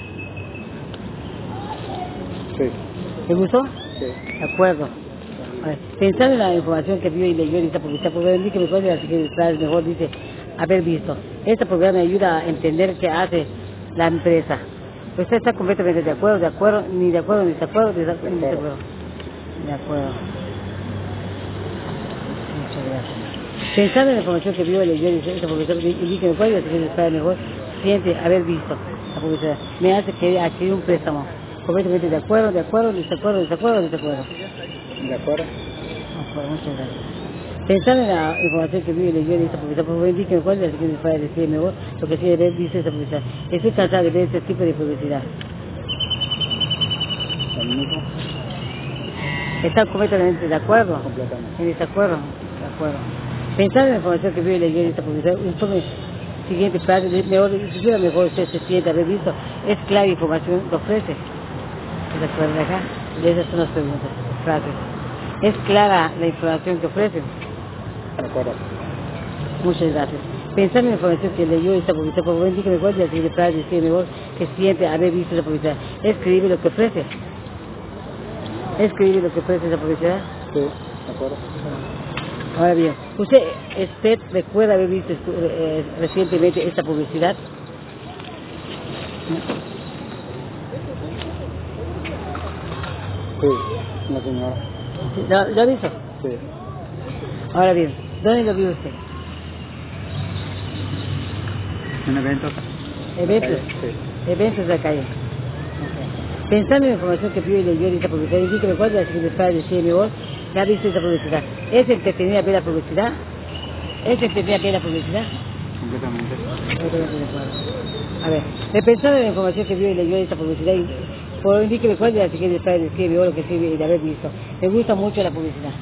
Sí. ¿Le gustó? Sí. De acuerdo. A ver, pensando en la información que vio y leyó de esta publicidad, por favor, indíqueme cuál de las siguientes frases mejor dice haber visto. Esta publicidad me ayuda a entender qué hace la empresa. ¿Usted está completamente de acuerdo, ni de acuerdo, ni de acuerdo, ni de acuerdo? De acuerdo. Muchas gracias. Pensando en la información que vio y leyó de esta publicidad, indíqueme cuál de las siguientes frases mejor siente haber visto la publicidad. Me hace querer adquirir un préstamo. Completamente de acuerdo, desacuerdo. De acuerdo. De acuerdo, muchas gracias. Pensando en la información que vi y leyó de esta publicidad, por favor, indíqueme cuál de las siguientes frases decir mejor lo que sí de haber visto esta publicidad. Estoy cansado de ver este tipo de publicidad. ¿Lo mismo? ¿Está completamente de acuerdo? Completamente. ¿En desacuerdo? De acuerdo. Pensando en la información que vi y leyó de esta publicidad, informe siguiente frase, mejor usted se siente haber visto, es clara información que ofrece. ¿De acuerdo acá? Y esas son las preguntas, frases. ¿Es clara la información que ofrecen? De acuerdo. Muchas gracias. Pensando en la información que leyó esta publicidad, por favor, indíqueme cuál de las siguientes frases decir mejor que siente haber visto esa publicidad. ¿Es creíble lo que ofrece? ¿Es creíble lo que ofrece esa publicidad? Sí, de acuerdo. Ahora bien, ¿usted recuerda haber visto recientemente esta publicidad? Sí, la señora. ¿Lo ha visto? Sí. Ahora bien, ¿dónde lo vio usted? ¿En eventos? ¿Eventos? Sí. Eventos de la calle. Okay. Pensando en la información que vio y leyó de esta publicidad, indíqueme cuál de las siguientes frases decir mejor que ha visto esta publicidad. ¿Es entretenida ver la publicidad? ¿Es entretenida ver la publicidad? Completamente. A ver, pensando en la información que vio y leyó de esta publicidad, por favor, indíqueme cuál de las siguientes frases decir mejor lo que sí de haber visto. Me gusta mucho la publicidad.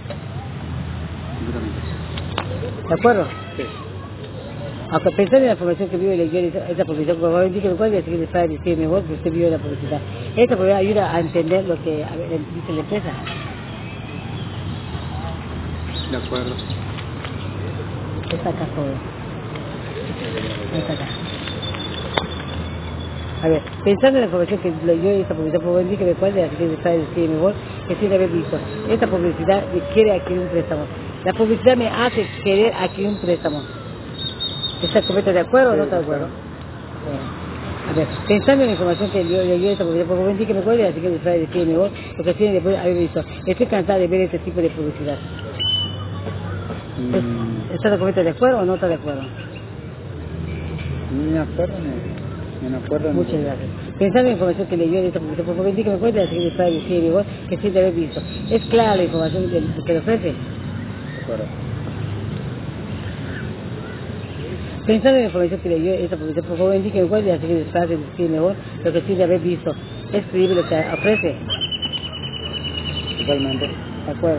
Completamente. ¿De acuerdo? Sí. Aunque pensando en la información que vio y leyó esta publicidad, por favor, indíqueme cuál de las siguientes frases decir mejor que usted vio la publicidad. Esta publicidad ayuda a entender lo que dice la empresa. De acuerdo. Está acá todo. Está acá. A ver, pensando en la información que leyó esta publicidad, por favor, indíqueme cuál de las siguientes frases decir mejor que sin haber visto. Esta publicidad me quiere adquirir un préstamo. La publicidad me hace querer adquirir un préstamo. ¿Está completamente de acuerdo o no está de acuerdo? A ver, pensando en la información que yo le dio esta publicidad, por favor, que me acuerde, así que me trae de qué mejor, porque tiene después haber visto. Estoy cansada de ver este tipo de publicidad. ¿Está completamente de acuerdo o no está de acuerdo? Ni me acuerdo, ni me acuerdo. Muchas gracias. Pensando en la información que le dio esta publicidad, por favor, que me acuerde, así que me trae de qué mejor, que sí de haber visto. ¿Es clara la información que le ofrece? De acuerdo. Pensando en la información que le dio esta publicidad, por favor, indíqueme cuál de las siguientes frases describe mejor lo que sí de haber visto. ¿Es creíble lo que ofrece? Totalmente. De acuerdo.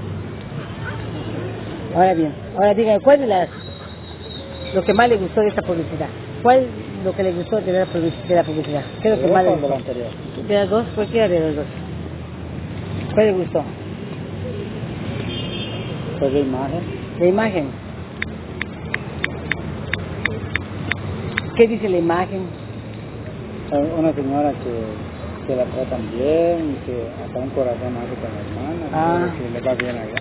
Ahora bien, ahora dígame, ¿cuál de lo que más le gustó de esta publicidad? ¿Cuál lo que le gustó de la publicidad? ¿Qué es lo que más le De gustó? la anterior. ¿De las dos? Cualquiera de las dos. ¿Cuál le gustó? Pues de imagen. La imagen. ¿Qué dice la imagen? Una señora que la tratan bien, que hasta un corazón hace con la hermana, que le va bien allá.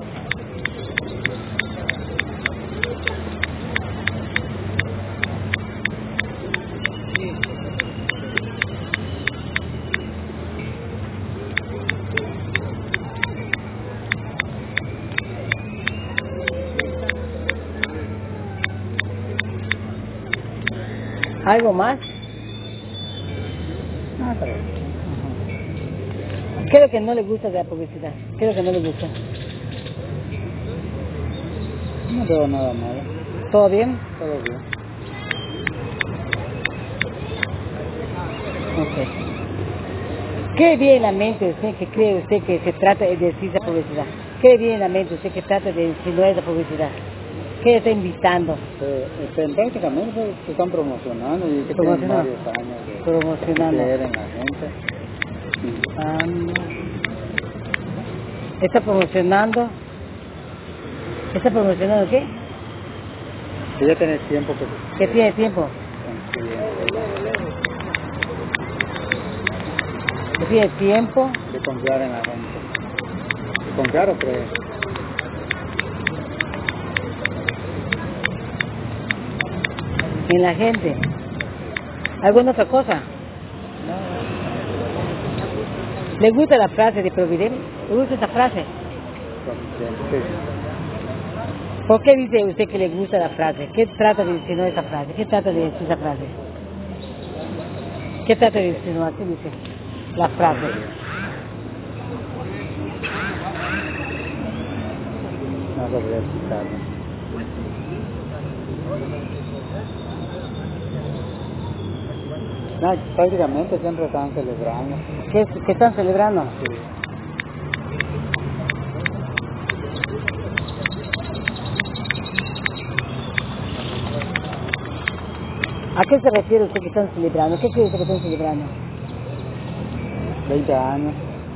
¿Algo más? Ah, está bien. ¿Qué es lo que no le gusta de la publicidad? ¿Qué es lo que no le gusta? No veo nada malo. ¿Todo bien? Todo bien. Ok. ¿Qué viene en la mente usted que cree usted que se trata de decir esa publicidad? ¿Qué viene en la mente usted que trata de insinuar esa publicidad? ¿Qué está invitando? Prácticamente se están promocionando y que tienen varios años de promocionando. creer en la gente. ¿Está promocionando? ¿Está promocionando qué? Que ya tiene tiempo ¿Qué tiene tiempo? ¿Qué tiene tiempo? De confiar en la gente. De confiar o creer. En la gente. ¿Alguna otra cosa? ¿Le gusta la frase de Providencia? ¿Le gusta esa frase? Sí. ¿Por qué dice usted que le gusta la frase? ¿Qué trata de insinuar esa frase? ¿Qué trata de decir esa frase? ¿Qué trata de insinuar? ¿Qué dice la frase? No podría explicarlo. No, prácticamente siempre están celebrando. ¿Qué están celebrando? Sí. ¿A qué se refiere usted que están celebrando? ¿Qué quiere decir que están celebrando? 20 años.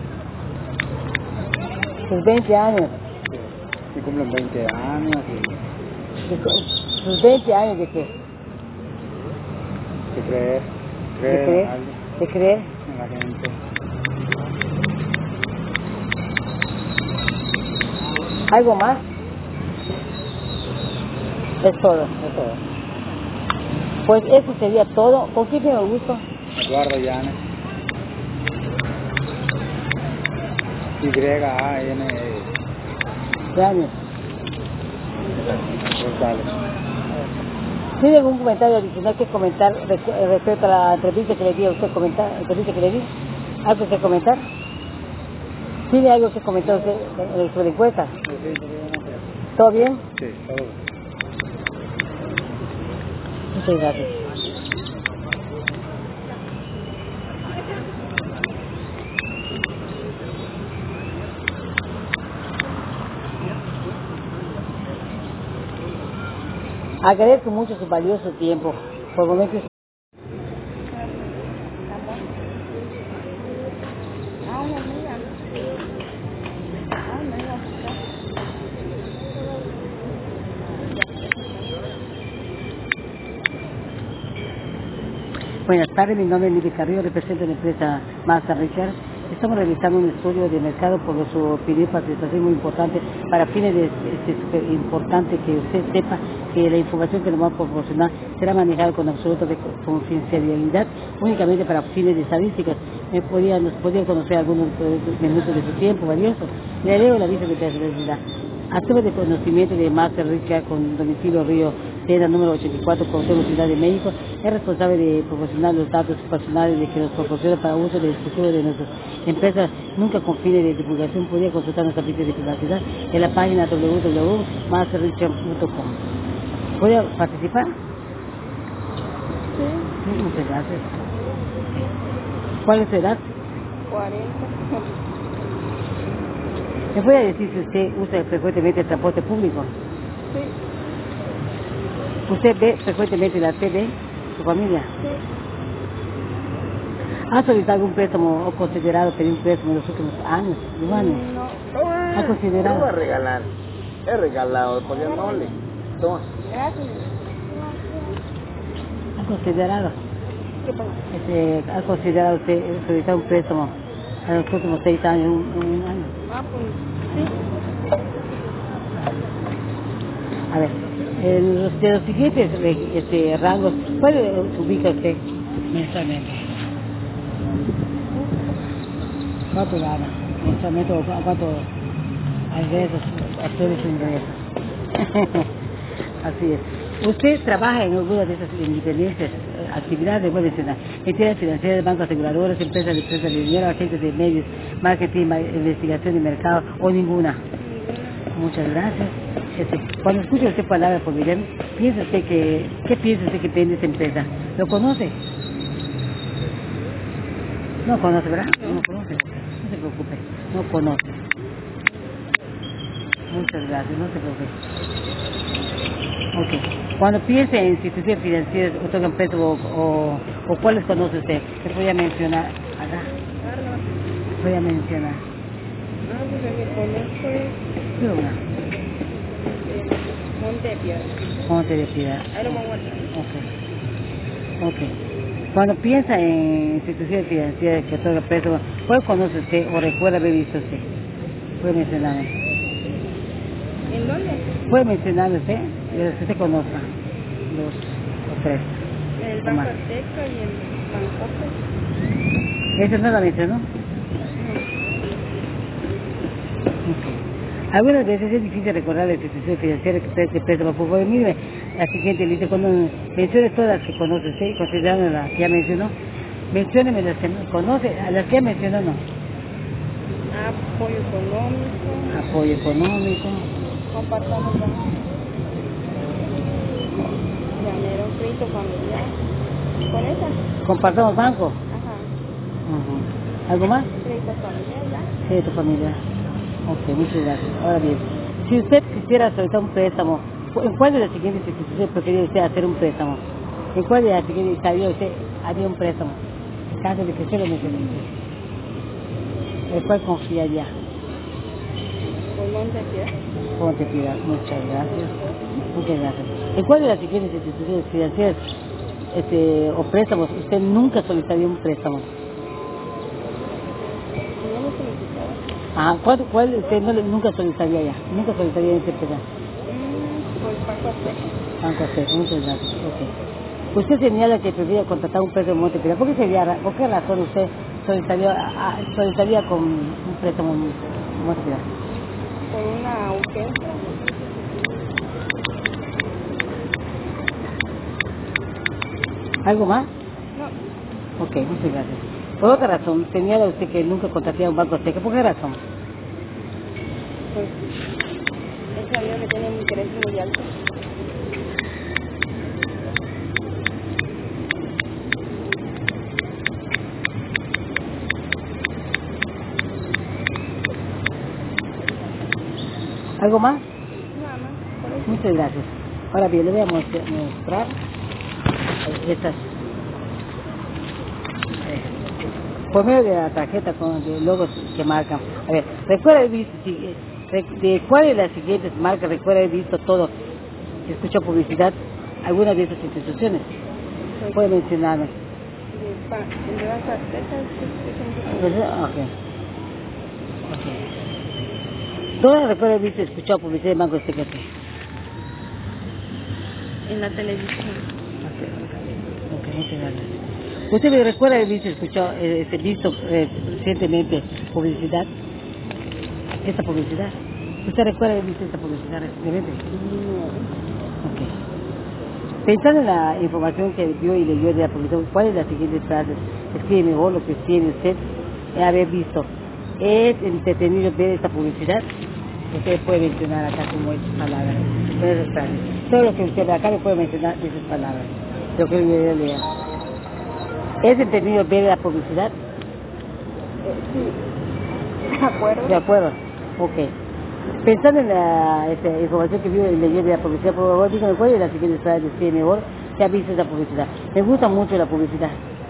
Sus 20 años. Sí, cumplen 20 años ¿Sus 20 años de qué? de creer. ¿De creer? ¿De creer? En la gente. ¿Algo más? Es todo. Es todo. Pues eso sería todo. ¿Con quién tiene el gusto? Eduardo Llanes. Y-A-N-E. Llanes. González. ¿Tiene algún comentario adicional que comentar respecto a la entrevista que le di a usted? ¿Entrevista que le di? ¿Algo que comentar? ¿Tiene algo que comentar usted sobre la encuesta? ¿Todo bien? Sí, todo bien. Muchas gracias. Agradezco mucho su valioso tiempo. Por momentos. Buenas tardes, mi nombre es Lidia Carrillo, represento la empresa Master Richard. Estamos realizando un estudio de mercado por su opinión y participación muy importante. Para fines de súper importante que usted sepa que la información que nos va a proporcionar será manejada con absoluta confidencialidad, únicamente para fines de estadísticas. Nos podía conocer algunos minutos de su tiempo valioso. Le leo el aviso de privacidad. Acto de conocimiento de Master Richard con domicilio Río Seda número 84, Cuauhtémoc, Ciudad de México, es responsable de proporcionar los datos personales de que nos proporciona para uso del futuro de nuestras empresas, nunca con fines de divulgación. Podría consultar nuestra ficha de privacidad en la página www.masterrichard.com. ¿Puede participar? Sí. Muchas gracias. ¿Cuál es su edad? 40. ¿Me puede decir si usted usa frecuentemente el transporte público? Sí. ¿Usted ve frecuentemente la TV, su familia? Sí. ¿Ha solicitado algún préstamo o considerado pedir un préstamo en los últimos años? No. ¿Ha considerado? Lo va a regalar. He regalado, porque no le. Toma. Gracias. ¿Ha considerado? ¿Qué pasa? ¿Ha considerado usted solicitar un préstamo en los últimos 6 años, un año? Pues sí. A ver, de los siguientes rangos, ¿cuál se ubica usted mensualmente? ¿Cuánto gana mensualmente o cuánto ingresos, obtiene su ingreso? Así es. ¿Usted trabaja en alguna de esas independencias, actividades, puede mencionar, entidades financieras, bancos aseguradoras, empresas de dinero, agentes de medios, marketing, investigación de mercado o ninguna? Muchas gracias. Cuando escucha usted palabras por Guillermo, ¿qué piensa usted que tiene esa empresa? ¿Lo conoce? No conoce, ¿verdad? No conoce. No se preocupe, no conoce. Muchas gracias, no se preocupe. Ok. Cuando piense en instituciones financieras, otorgan préstamo o cuáles conoce usted, ¿se podría mencionar acá? Voy a mencionar. Pues el que conozco es ¿Qué una? Monte de Piedad. Monte de Piedad. Ahí lo voy a guardar. Ok. Cuando piensa en instituciones financieras que otorgan préstamo, ¿cuál conoce usted o recuerda haber visto usted? Puede mencionarme. ¿En dónde? Puede mencionarme usted, de los que usted conozca. 2 o 3. En el Banco Azteca y en Bancopo. ¿Esa no la mencionó? Okay. Algunas veces es difícil recordar la institución financiera que usted se préstamo. Por favor, mire la siguiente lista, cuando mencione todas las que conoce usted, considerando las que ya mencionó, mencióneme las que no conoce, a las que ya mencionó no. Apoyo económico. Apoyo económico. Compartamos banco. Llanero, crédito familiar. ¿Con esa? Compartamos banco. Ajá. ¿Algo más? Crédito familiar, ¿ya? Crédito familiar. Ok, muchas gracias. Ahora bien, si usted quisiera solicitar un préstamo, ¿en cuál de las siguientes instituciones preferiría usted hacer un préstamo? ¿En cuál de las siguientes estaría usted haría un préstamo? En caso de que usted lo necesite. ¿En cuál confiaría? Con Monte de Piedad. Monte de Piedad. Muchas gracias. Muchas gracias. ¿En cuál de las siguientes instituciones financieras o préstamos usted nunca solicitaría un préstamo? No lo solicitaba. ¿Cuál usted nunca solicitaría ya? Nunca solicitaría ese préstamo. Pues Banco Azteca. Banco Azteca, muchas gracias. Okay. Usted señala que prefiere contratar un préstamo en Monte de Piedad. ¿Por qué razón usted solicitaría con un préstamo en Monte de Piedad? Por una urgencia. ¿Algo más? No. Ok, muchas gracias. Por otra razón, señala usted que nunca contrataría un Banco Azteca. ¿Por qué razón? Pues ese avión me tiene un interés muy alto. ¿Algo más? Nada más, por eso. Muchas gracias. Ahora bien, le voy a mostrar estas. Por medio de la tarjeta con de logos que marcan. A ver, recuerda haber visto, de cuál de las siguientes marcas recuerda haber visto todo, escuchó publicidad, alguna de esas instituciones. Puede mencionarme. De Banco Azteca, Ok. ¿Dónde recuerda haber visto, escuchado publicidad de Banco Azteca? en la televisión. Ok, muchas gracias. ¿Usted me recuerda haber visto recientemente publicidad? ¿Esta publicidad? ¿Usted recuerda haber visto esta publicidad recientemente? No. Ok. Pensando en la información que vio y leyó de la publicidad, ¿cuáles de las siguientes frases escribe mejor lo que tiene usted haber visto? ¿Es entretenido ver esta publicidad? Usted puede mencionar acá como esas palabras, con esas frases. Todo lo que usted ve acá me puede mencionar esas palabras. Lo que yo lea. ¿Es entretenido ver la publicidad? Sí. ¿De acuerdo? De acuerdo. Ok. Pensando en la información que vio y leyó de la publicidad, por favor, dígame cuál de las siguientes frases describe mejor que ha visto esa publicidad. Me gusta mucho la publicidad.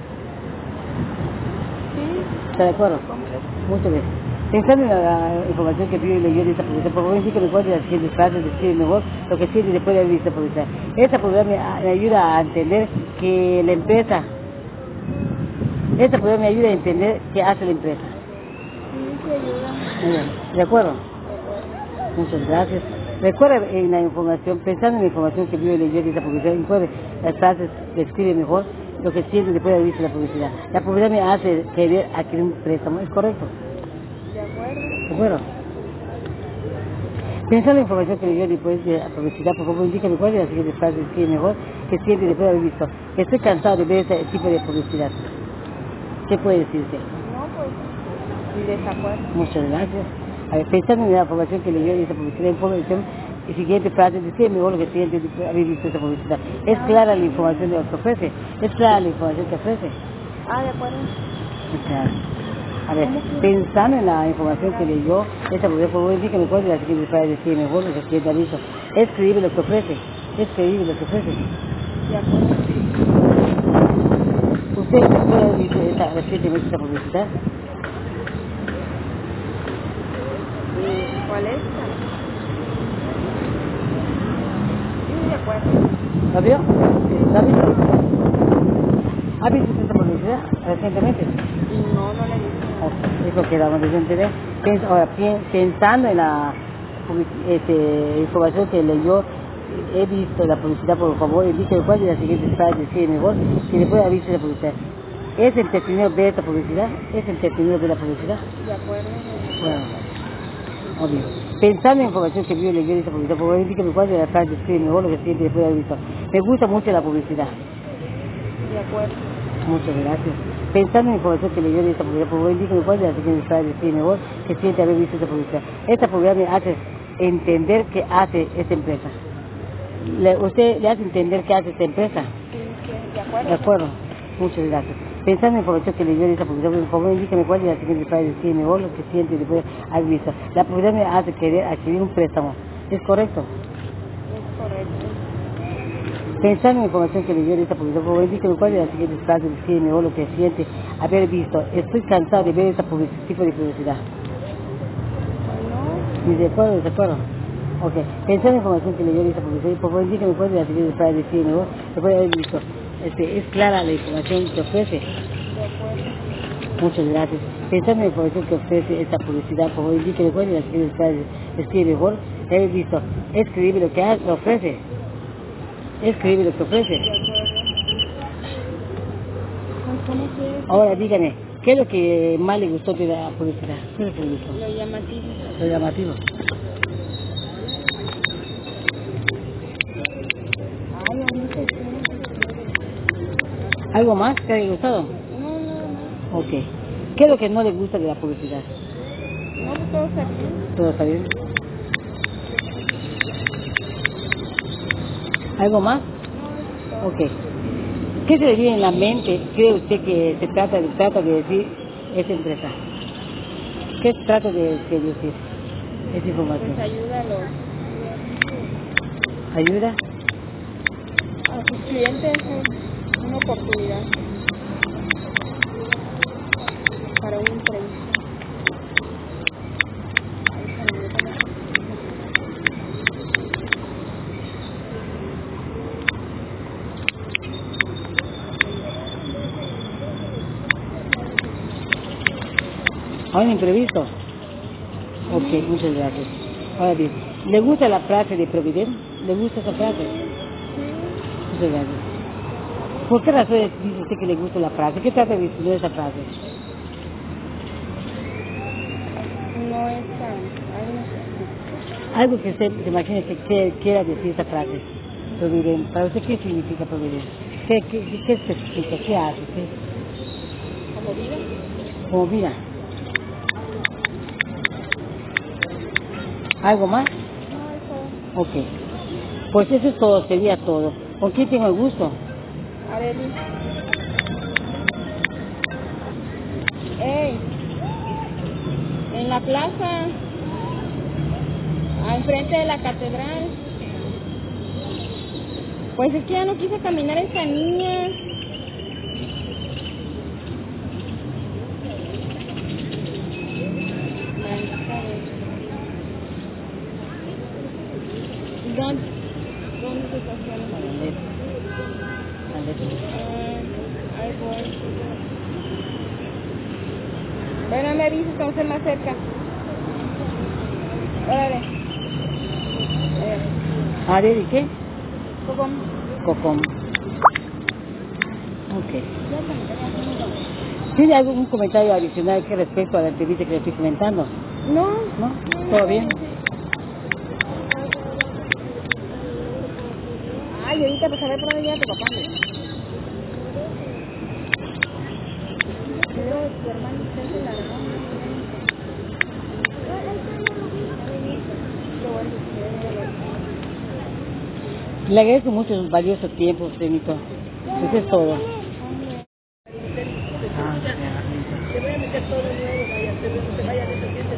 Sí. ¿Está de acuerdo? Muchas veces. Pensando en la información que vio y leyó de esta publicidad, por favor, indíqueme cuál de las siguientes frases describe mejor lo que siente después de haber visto esta publicidad. Esta publicidad me ayuda a entender que la empresa, esta publicidad me ayuda a entender qué hace la empresa. Sí, te ayuda. Muy bien. ¿De acuerdo? Muchas gracias. Recuerda en la información, pensando en la información que vio y leyó de esta publicidad, recuerde las frases describe mejor lo que siente después de haber visto la publicidad. La publicidad me hace querer adquirir un préstamo, ¿es correcto? De acuerdo. ¿De acuerdo? Pensando en la información que leyó después de la publicidad, por favor, indíqueme cuál de las siguientes frases describe mejor que siente después de haber visto. Estoy cansado de ver este tipo de publicidad. ¿Qué puede decir usted? No, pues, desacuerdo. Muchas gracias. A ver, pensando en la información que leyó de esa publicidad, información, y siguiente frase, describe mejor lo que siente después de haber visto esa publicidad. Es clara la información de lo que ofrece. Es clara la información que ofrece. De acuerdo. Claro. A ver, pensando en la información que leyó esa publicidad, por favor, dígame cuál de las siguientes frases describe mejor lo que siente ha visto. Es creíble lo que ofrece. Es creíble lo que ofrece. De acuerdo. ¿Usted recuerda haber visto recientemente esta publicidad? ¿Cuál es? Sí, de acuerdo. ¿La vio? ¿La ha visto? ¿Ha visto esta publicidad recientemente? No, no le dije. Ok, es lo que damos de entender. Ahora, pensando en la información que leyó, he visto la publicidad, por favor, indique cuál de las siguientes frases describe mejor que después de haber visto la publicidad. ¿Es entretenido ver esta publicidad? ¿Es entretenido ver la publicidad? De acuerdo. Bueno, obvio. Pensando en la información que vio y leyó de esta publicidad, por favor, indíqueme cuál de las frases describe mejor lo que siente después de haber visto. Me gusta mucho la publicidad. De acuerdo. Muchas gracias. Pensando en la información que leyó de esta publicidad, por favor, indíqueme cuál de las siguientes frases describe mejor que siente haber visto esta publicidad. Esta publicidad me hace entender qué hace esta empresa. ¿Usted le hace entender qué hace esta empresa? Sí, de acuerdo. De acuerdo. Muchas gracias. Pensando en la información que leyó de esta publicidad, por favor, indíqueme cuál de las siguientes frases describe mejor lo que siente después de haber visto. La publicidad me hace querer adquirir un préstamo. ¿Es correcto? Es correcto. Pensando en la información que leyó de esta publicidad, por favor, indíqueme cuál de las siguientes frases describe mejor lo que siente haber visto. Estoy cansado de ver este tipo de publicidad. No. ¿De acuerdo? ¿De acuerdo? Ok. Pensando en la información que leyó de esta publicidad, por favor, indíqueme cuál de las siguientes frases describe mejor después de haber visto. Es clara la información que ofrece. De acuerdo. Muchas gracias. Pensando en la información que ofrece esta publicidad, por favor, indíqueme cuál de las siguientes frases describe mejor de haber visto. Es creíble lo que ofrece. Es creíble lo que ofrece. Ahora dígame, ¿qué es lo que más le gustó de la publicidad? ¿Qué es lo que le gustó? Lo llamativo. Lo llamativo. Ay, a mí se ¿Algo más que haya gustado? No. Ok. ¿Qué es lo que no le gusta de la publicidad? No, pues todo está bien. ¿Todo está bien? ¿Algo más? Ok. ¿Qué se le viene en la mente, cree usted que se trata de decir esa empresa? ¿Qué trata de decir esa información? Pues ayuda ¿Ayuda? a sus clientes, es una oportunidad para un imprevisto. ¿A un imprevisto? Ok, muchas gracias. Ahora bien, ¿le gusta la frase de Provident? ¿Le gusta esa frase? Muchas gracias. ¿Por qué razón dice usted que le gusta la frase? ¿Qué trata de decir esa frase? No es tan... Ay, no sé. Algo que usted se imagine que quiera decir esa frase. Providencia. Para usted, ¿qué significa providencia? ¿Qué especifica? ¿Qué hace usted? ¿Como vida? Como vida. ¿Algo más? No, eso. Ok. Pues eso es todo, sería todo. ¿Con quién tengo el gusto? A ver, ¡ey! En la plaza, enfrente de la catedral. Pues es que ya no quiso caminar esta niña. ¿Dónde se estaciona? Ahí voy. Bueno, me avisas cuando esté más cerca. Órale. A ver, ¿y qué? Cocom. Cocom. Ok. ¿Tiene algún comentario adicional que respecto a la entrevista que le estoy comentando? No. ¿No? ¿Todo bien? Ay, ahorita pues a ver por dónde llega tu papá. Luego tu hermano se largó. Le agradezco mucho su valioso tiempo, Benito. Eso es todo. Te voy a meter todo de nuevo, vaya, te vaya dependiente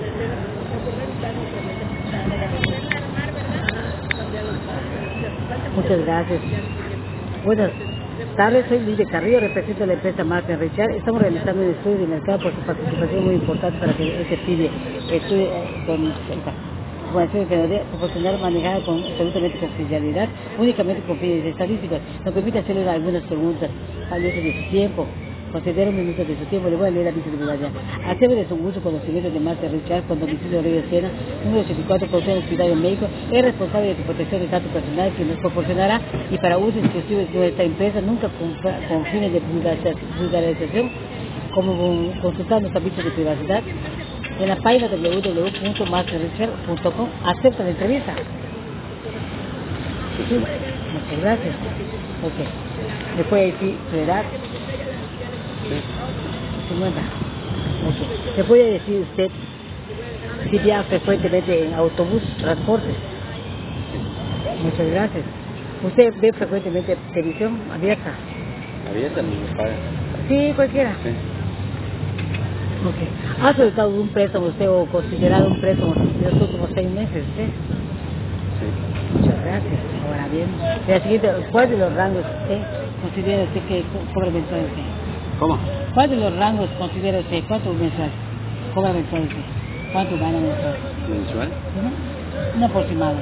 Muchas gracias. Buenas tardes, soy Lidia Carrillo, represento a la empresa Martin Richard. Estamos realizando un estudio de mercado por su participación muy importante para que este PIB estudie con información que nos dé proporcionar manejada con absolutamente confidencialidad, únicamente con fines estadísticos. Nos permite hacerle algunas preguntas valiosas de su tiempo. Considera un minuto de su tiempo, le voy a leer la visibilidad. Hacerme de su uso conocimiento de Marta Richard con domicilio Río Sena, número 84, producción del Hospital México, es responsable de su protección de datos personales que nos proporcionará y para uso exclusivo de nuestra empresa, nunca con fines de vulgarización, como consultar los servicios de privacidad en la página www.martarrichard.com. Acepta la entrevista. Sí, muchas gracias. Ok. ¿Me puede decir su edad? 50. Okay. ¿Me puede decir usted si viaja frecuentemente en autobús, transporte? Muchas gracias. ¿Usted ve frecuentemente televisión abierta? ¿Abierta ni me paga? Sí, cualquiera. Sí. Okay. ¿Ha solicitado un préstamo usted o considerado un préstamo en los últimos 6 meses usted? Sí. Muchas gracias. Ahora bien, la siguiente, ¿cuál de los rangos usted considera usted que cobra mensualmente? ¿Cómo? ¿Cuál de los rangos considera usted? ¿Cuánto mensual? ¿Cobra mensual usted? ¿Cuánto gana mensual? ¿Mensual? Un aproximado.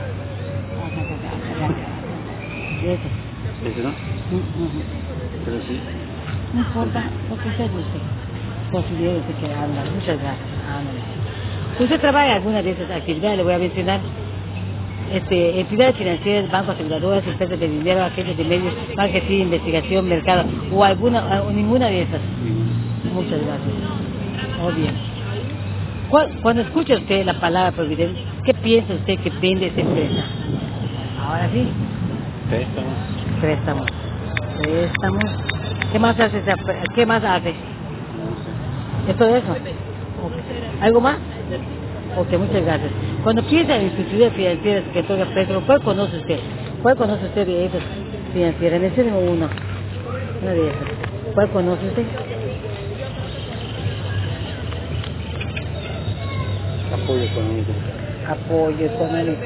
De eso. ¿Eso no? Pero sí. No importa lo que usted guste. Considera usted que anda. Muchas gracias. Ándale. ¿Usted trabaja en alguna de esas actividades? Le voy a mencionar. Entidades financieras, bancos, aseguradoras, empresas de dinero, agentes de medios, marketing, investigación, mercado, o alguna, o ninguna de esas. Muchas gracias. Muy bien. Cuando escucha usted la palabra providencia, ¿qué piensa usted que vende esa empresa? Ahora sí. Préstamos. Préstamos. ¿Qué más hace? ¿Qué más hace? No sé. ¿Es todo eso? Okay. ¿Algo más? Ok, muchas gracias. Cuando piensa en instituciones financieras que otorgan préstamos, ¿cuál conoce usted? ¿Cuál conoce usted de esas financieras? Mencióneme una de esas. ¿Cuál conoce usted? Apoyo económico. Apoyo económico.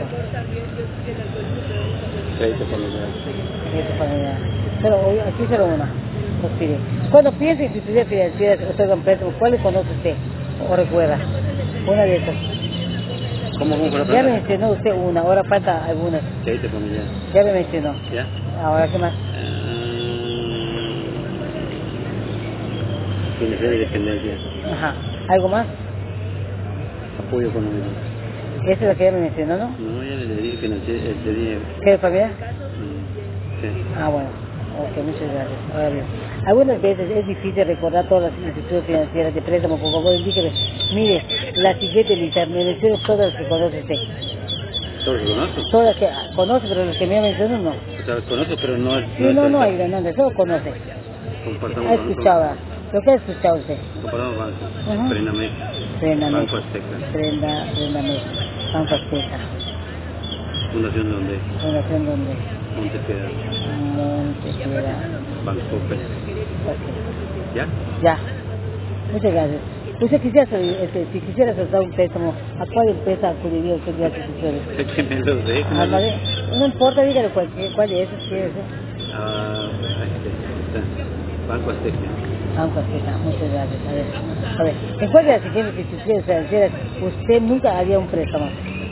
Crédito familiar. Crédito familiar. Pero aquí solo una. Pues, mire, cuando piensa en instituciones financieras que otorgan préstamos, ¿cuál conoce usted? ¿O recuerda? Una de esas. ¿Cómo fue la Ya pregunta? me mencionó usted una, ahora falta algunas. Crédito familiar. Ya me mencionó. ¿Ya? Ahora, ¿qué más? Financiera y dependencia. Ajá. ¿Algo más? Apoyo económico. Esa es la que ya me mencionó, ¿no? No, ya le dije financiera, le dije. ¿Qué familiar? Sí. Ah, bueno. Ok, muchas gracias. Ahora bien. Algunas veces es difícil recordar todas las instituciones financieras de préstamo. Por favor, indíqueme. Mire, la siguiente lista, me menciono todas las que conoce usted. ¿Todos lo conozco? Todas las que conoce, pero las que me mencionó no. O sea, conozco, pero no es... Sí, no, Aida, no, todo conoce. Compartamos Ha banco. escuchado, lo que ha escuchado usted. Compartamos banco. Ajá. Prendame. Prenda Banco Azteca. Prenda Banco Azteca. Fundación donde. Fundación donde. Montepiedad. Montepiedad. Bancope. Ok. ¿Ya? Ya. Muchas gracias. Usted quisiera, si quisiera soltar un préstamo, ¿a cuál empresa acudiría usted de las instituciones? Es que me lo dejo. Ah, vale. No importa, dígale cuál de esos quiere ser. Banco Azteca. Banco Azteca, muchas gracias. A ver, ¿en cuál de las siguientes instituciones financieras usted nunca haría un préstamo?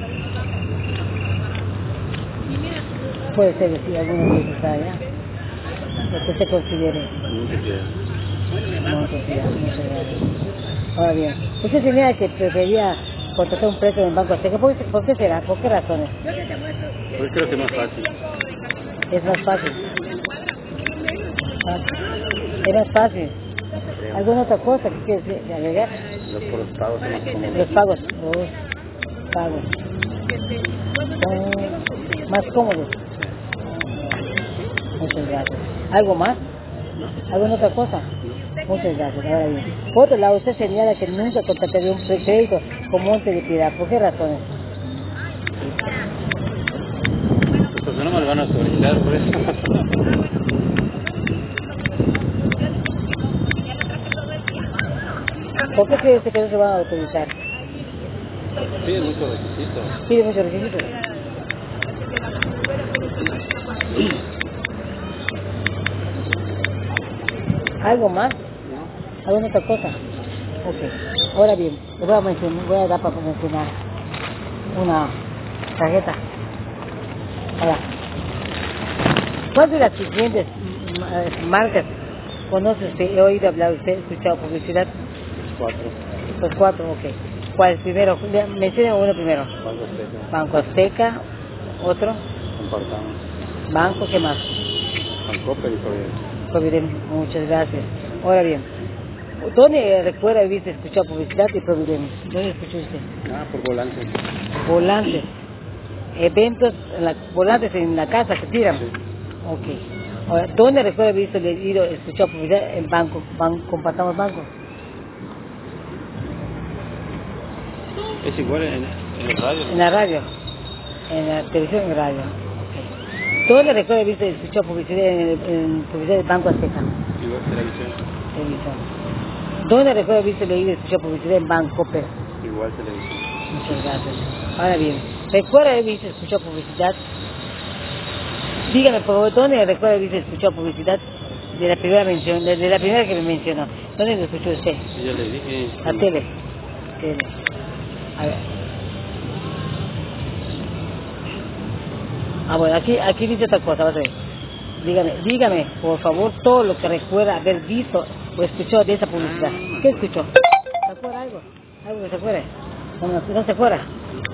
Puede ser decir alguna de esas áreas. Lo que usted considere. Montepiedad, muchas gracias. Ahora bien, ¿usted tenía que prefería contratar un préstamo en Banco Azteca? ¿Por qué será? ¿Por qué razones? Pues creo que es más fácil. Es más fácil. Es más fácil. ¿Alguna otra cosa que quieres agregar? Por los pagos son más cómodos. Los pagos son más cómodos. Muchas gracias. ¿Algo más? ¿Alguna otra cosa? Muchas gracias. Ahora bien. Por otro lado, usted señala que nunca contrataría un crédito con Montepiedad. ¿Por qué razones? Pues no me lo van a autorizar por eso. ¿Por qué cree usted que no se van a autorizar? Piden muchos requisitos. Pide muchos requisitos. ¿Algo más? ¿Alguna otra cosa? Ok. Ahora bien, le voy a dar para mencionar una tarjeta. Ahora, ¿cuál de las siguientes marcas conoce usted? He oído hablar usted, escuchado publicidad. 4. Los 4, ok. ¿Cuál es primero? Mencione uno primero. Banco Azteca. Banco Azteca, otro. Compartamos. Banco, ¿qué más? Bancope y Providencia. Providencia, muchas gracias. Ahora bien, ¿dónde recuerda haber escuchado publicidad y Providencia? ¿Dónde escuchó usted? Por volantes. Volantes. Eventos, volantes en la casa que tiran. Sí. Ok. Ahora, ¿dónde recuerda haber leído, escuchado publicidad? En banco. Compartamos banco. Es igual en la radio. En la radio. En la televisión y radio. Okay. ¿Dónde recuerda haber escuchado publicidad en publicidad del Banco Azteca? Igual televisión. Televisión. ¿Dónde recuerda haber leído y escuchado publicidad en Bancope? Igual televisión. Muchas gracias. Ahora bien, ¿recuerda haber escuchado publicidad? Dígame, por favor, ¿dónde recuerda haber escuchado publicidad de la primera mención, de la primera que me mencionó? ¿Dónde lo escuchó usted? Y yo le dije... La tele. A ver. Ah, bueno, aquí dice otra cosa, vas a ver. Dígame, por favor, todo lo que recuerda haber visto o escuchado de esa publicidad. ¿Qué escuchó? ¿Se acuerda algo? ¿Algo que se acuerde? ¿No se acuerda?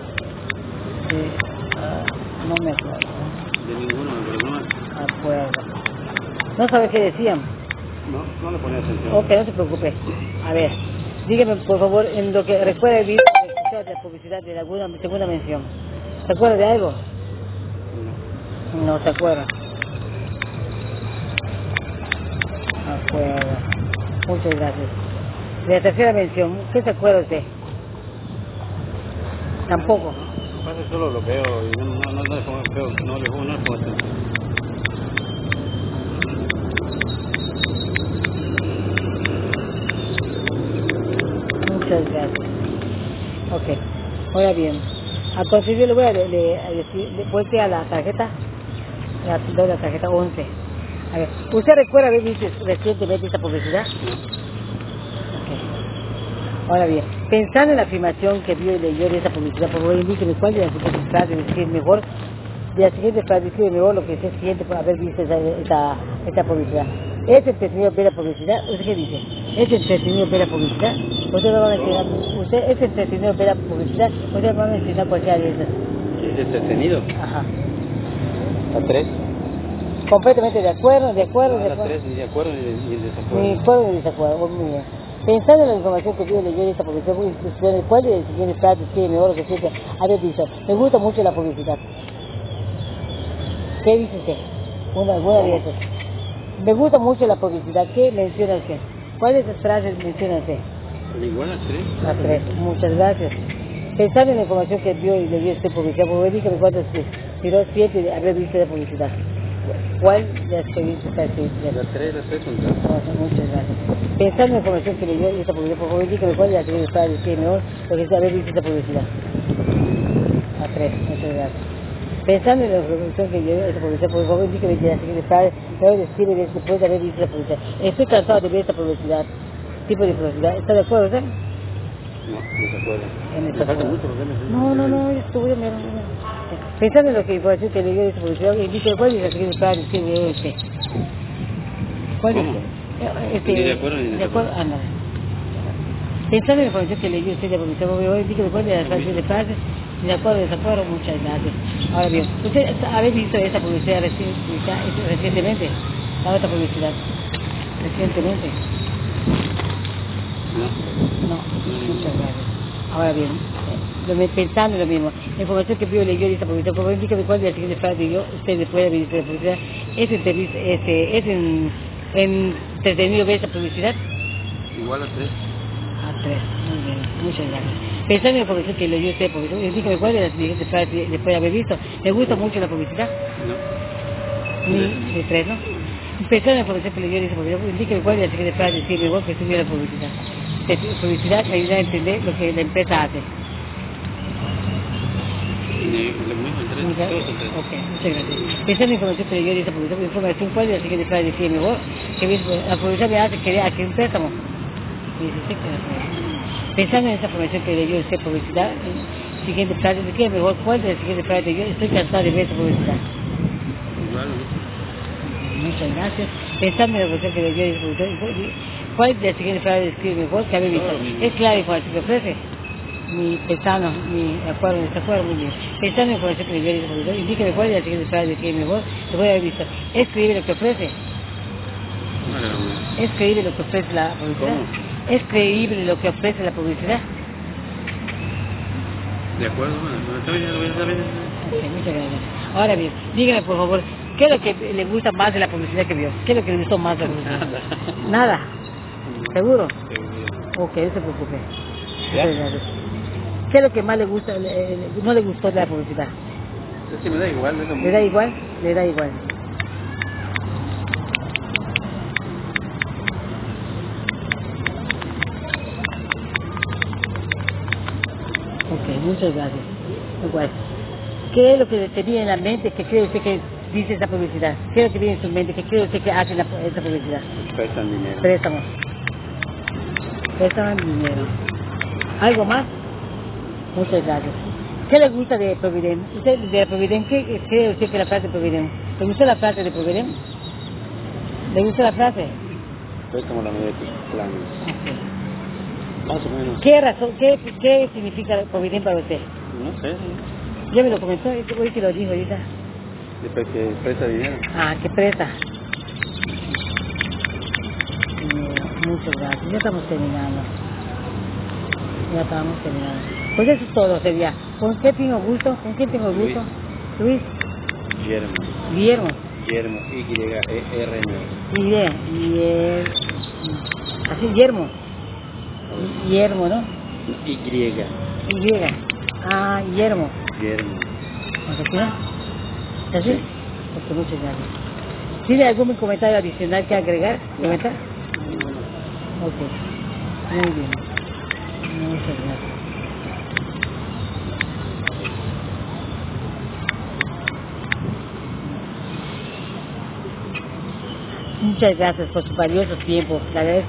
No me acuerdo. De ninguno me acuerdo más. Acuerdo. ¿No sabe qué decían? No le ponía atención. Ok, no se preocupe. A ver, dígame, por favor, en lo que recuerda haber visto o escuchado de la publicidad de alguna segunda mención. ¿Se acuerda de algo? No se acuerda. Acuerdo. Muchas gracias. De la tercera mención, ¿qué se acuerda usted? Tampoco. Pasa solo lo veo y no le pongo atención. Muchas gracias. Ok. Ahora bien, a conseguir le voy a decir, vuelve a la tarjeta, la tarjeta 11. A ver, ¿usted recuerda haber visto recientemente esta publicidad? Okay. Ahora bien, pensando en la afirmación que vio y leyó de esta publicidad, por favor indíqueme cuál de las siguientes frases describe mejor, lo que usted siente por haber visto esta publicidad. ¿Es entretenido ver la publicidad? ¿Usted qué dice? ¿Es entretenido ver la publicidad? Usted no va a mencionar, ¿usted es entretenido ver la publicidad? Usted no va a mencionar cualquiera de esas. ¿Es entretenido? Ajá. ¿A 3? Completamente de acuerdo, de acuerdo, No, de las acuerdo. tres, ni de acuerdo ni de desacuerdo. Ni acuerdo ni desacuerdo, muy bien. Pensando en la información que yo leí en esta publicidad, ¿cuál de las siguientes frases tiene mejor que siempre haber visto? Me gusta mucho la publicidad. ¿Qué dice usted? Alguna de esas. Me gusta mucho la publicidad. ¿Qué menciona usted? ¿Cuál de esas frases menciona usted? Igual las tres. Las tres. Muchas gracias. Pensando en la información que vio y le dio usted publicidad, por favor, dígame cuántas miró siempre de haber visto la publicidad. ¿Cuál de las que viste está escrito? Las tres son tres. Muchas gracias. Pensando en la información que le dio esta publicidad, por favor, dígame cuál de las que frases tiene mejor porque es haber visto esta publicidad. Las tres. Muchas gracias. Pensando en la información que le dio esta publicidad, por favor, dígame de las siguientes frases mejor describe después de haber visto la publicidad. Estoy cansado de ver esta publicidad. Tipo de publicidad. ¿Está de acuerdo usted? No, desacuerdo. Me falta mucho porque No, estuve mirando. Pensando en lo que información que le dio esta publicidad, dice, ¿cuál es la siguiente frase que le dio usted? ¿Cuál es? Ni de acuerdo ni de desacuerdo. No. Pensando en la información que le dio usted de publicidad, dígame cuál de las siguientes frases, de acuerdo, desacuerdo, muchas gracias. Ahora bien, ¿usted ha visto esta publicidad recientemente? La otra publicidad, recientemente. No, muchas gracias. Ahora bien, pensando en lo mismo, la información que vio leyó de esta publicidad, por favor, dígame cuál de las siguientes frases leyó, usted después de haber visto la publicidad, ¿es entretenido ver esta publicidad? Igual las tres. A tres, muy bien, muchas gracias. Pensando en la información que leyó usted, dígame cuál de las siguientes frases después de haber visto, ¿le gusta mucho la publicidad? No. Ni de tres, ¿no? Pensando en la información que leyó de esta publicidad, dígame cuál de las siguientes frases sí, mejor que estuviera la publicidad. La publicidad me ayuda a entender lo que la empresa hace. Ok, muchas gracias. Pensando en la información que le dio de esta información, ¿cuál de las siguientes frases decía mejor? Que la publicidad me hace querer aquí un préstamo. Pensando en esa información que le dio esta publicidad, siguiente frase, decía mejor, ¿cuál de las siguientes frases yo estoy cansado de ver esta publicidad? Igual. Muchas gracias. Pensando en la información que le dio esta publicidad, ¿cuál de las siguientes frases describe mejor que haber visto? Es clara la información que ofrece. Ni pensando, ni acuerdo, ni desacuerdo, muy bien. Pensando en la información que le dio esta publicidad, indíqueme cuál de las siguientes frases describe mejor que puede haber visto. ¿Es creíble lo que ofrece? ¿Es creíble lo que ofrece la publicidad? ¿Cómo? ¿Es creíble lo que ofrece la publicidad? De acuerdo, bueno, está bien. Ok, muchas gracias. Ahora bien, dígame por favor, ¿qué es lo que le gusta más de la publicidad que vio? ¿Qué es lo que le gustó más de la publicidad? Nada. ¿Seguro? Ok, no se preocupe. Muchas gracias. ¿Qué es lo que más le gusta, no le gustó de la publicidad? Es que me da igual. ¿Le da igual? Le da igual. Ok, muchas gracias. Igual. ¿Qué es lo que tenía en la mente que cree usted que dice esta publicidad? ¿Qué es lo que tiene en su mente que cree usted que hace esta publicidad? Prestan dinero. Préstamos. Préstamos dinero. ¿Algo más? Muchas gracias. ¿Qué le gusta de Provident? ¿Usted de Provident qué cree usted que la frase de Provident? ¿Le gusta la frase de Provident? ¿Le gusta la frase? Préstamo la medida de tus planes. Okay. Más o menos. ¿Qué razón, qué significa Provident para usted? No sé. Ya me lo comentó, hoy que lo dijo ahorita. Después que presta dinero. Ah, que presta. Muchas gracias. Ya estamos terminando. Pues eso es todo, sería. ¿Con qué tengo gusto? ¿Con quién tengo gusto? Luis. Guillermo. Guillermo. Guillermo. Y-E-R-M. Así, Guillermo. Guillermo, ¿no? Y. Y. Ah, Guillermo. Guillermo. ¿Así? Ok, muchas gracias. ¿Tiene algún comentario adicional que agregar? ¿Comentar? Ok. Muy bien. Muchas gracias. Muchas gracias por su valioso tiempo. Le agradezco.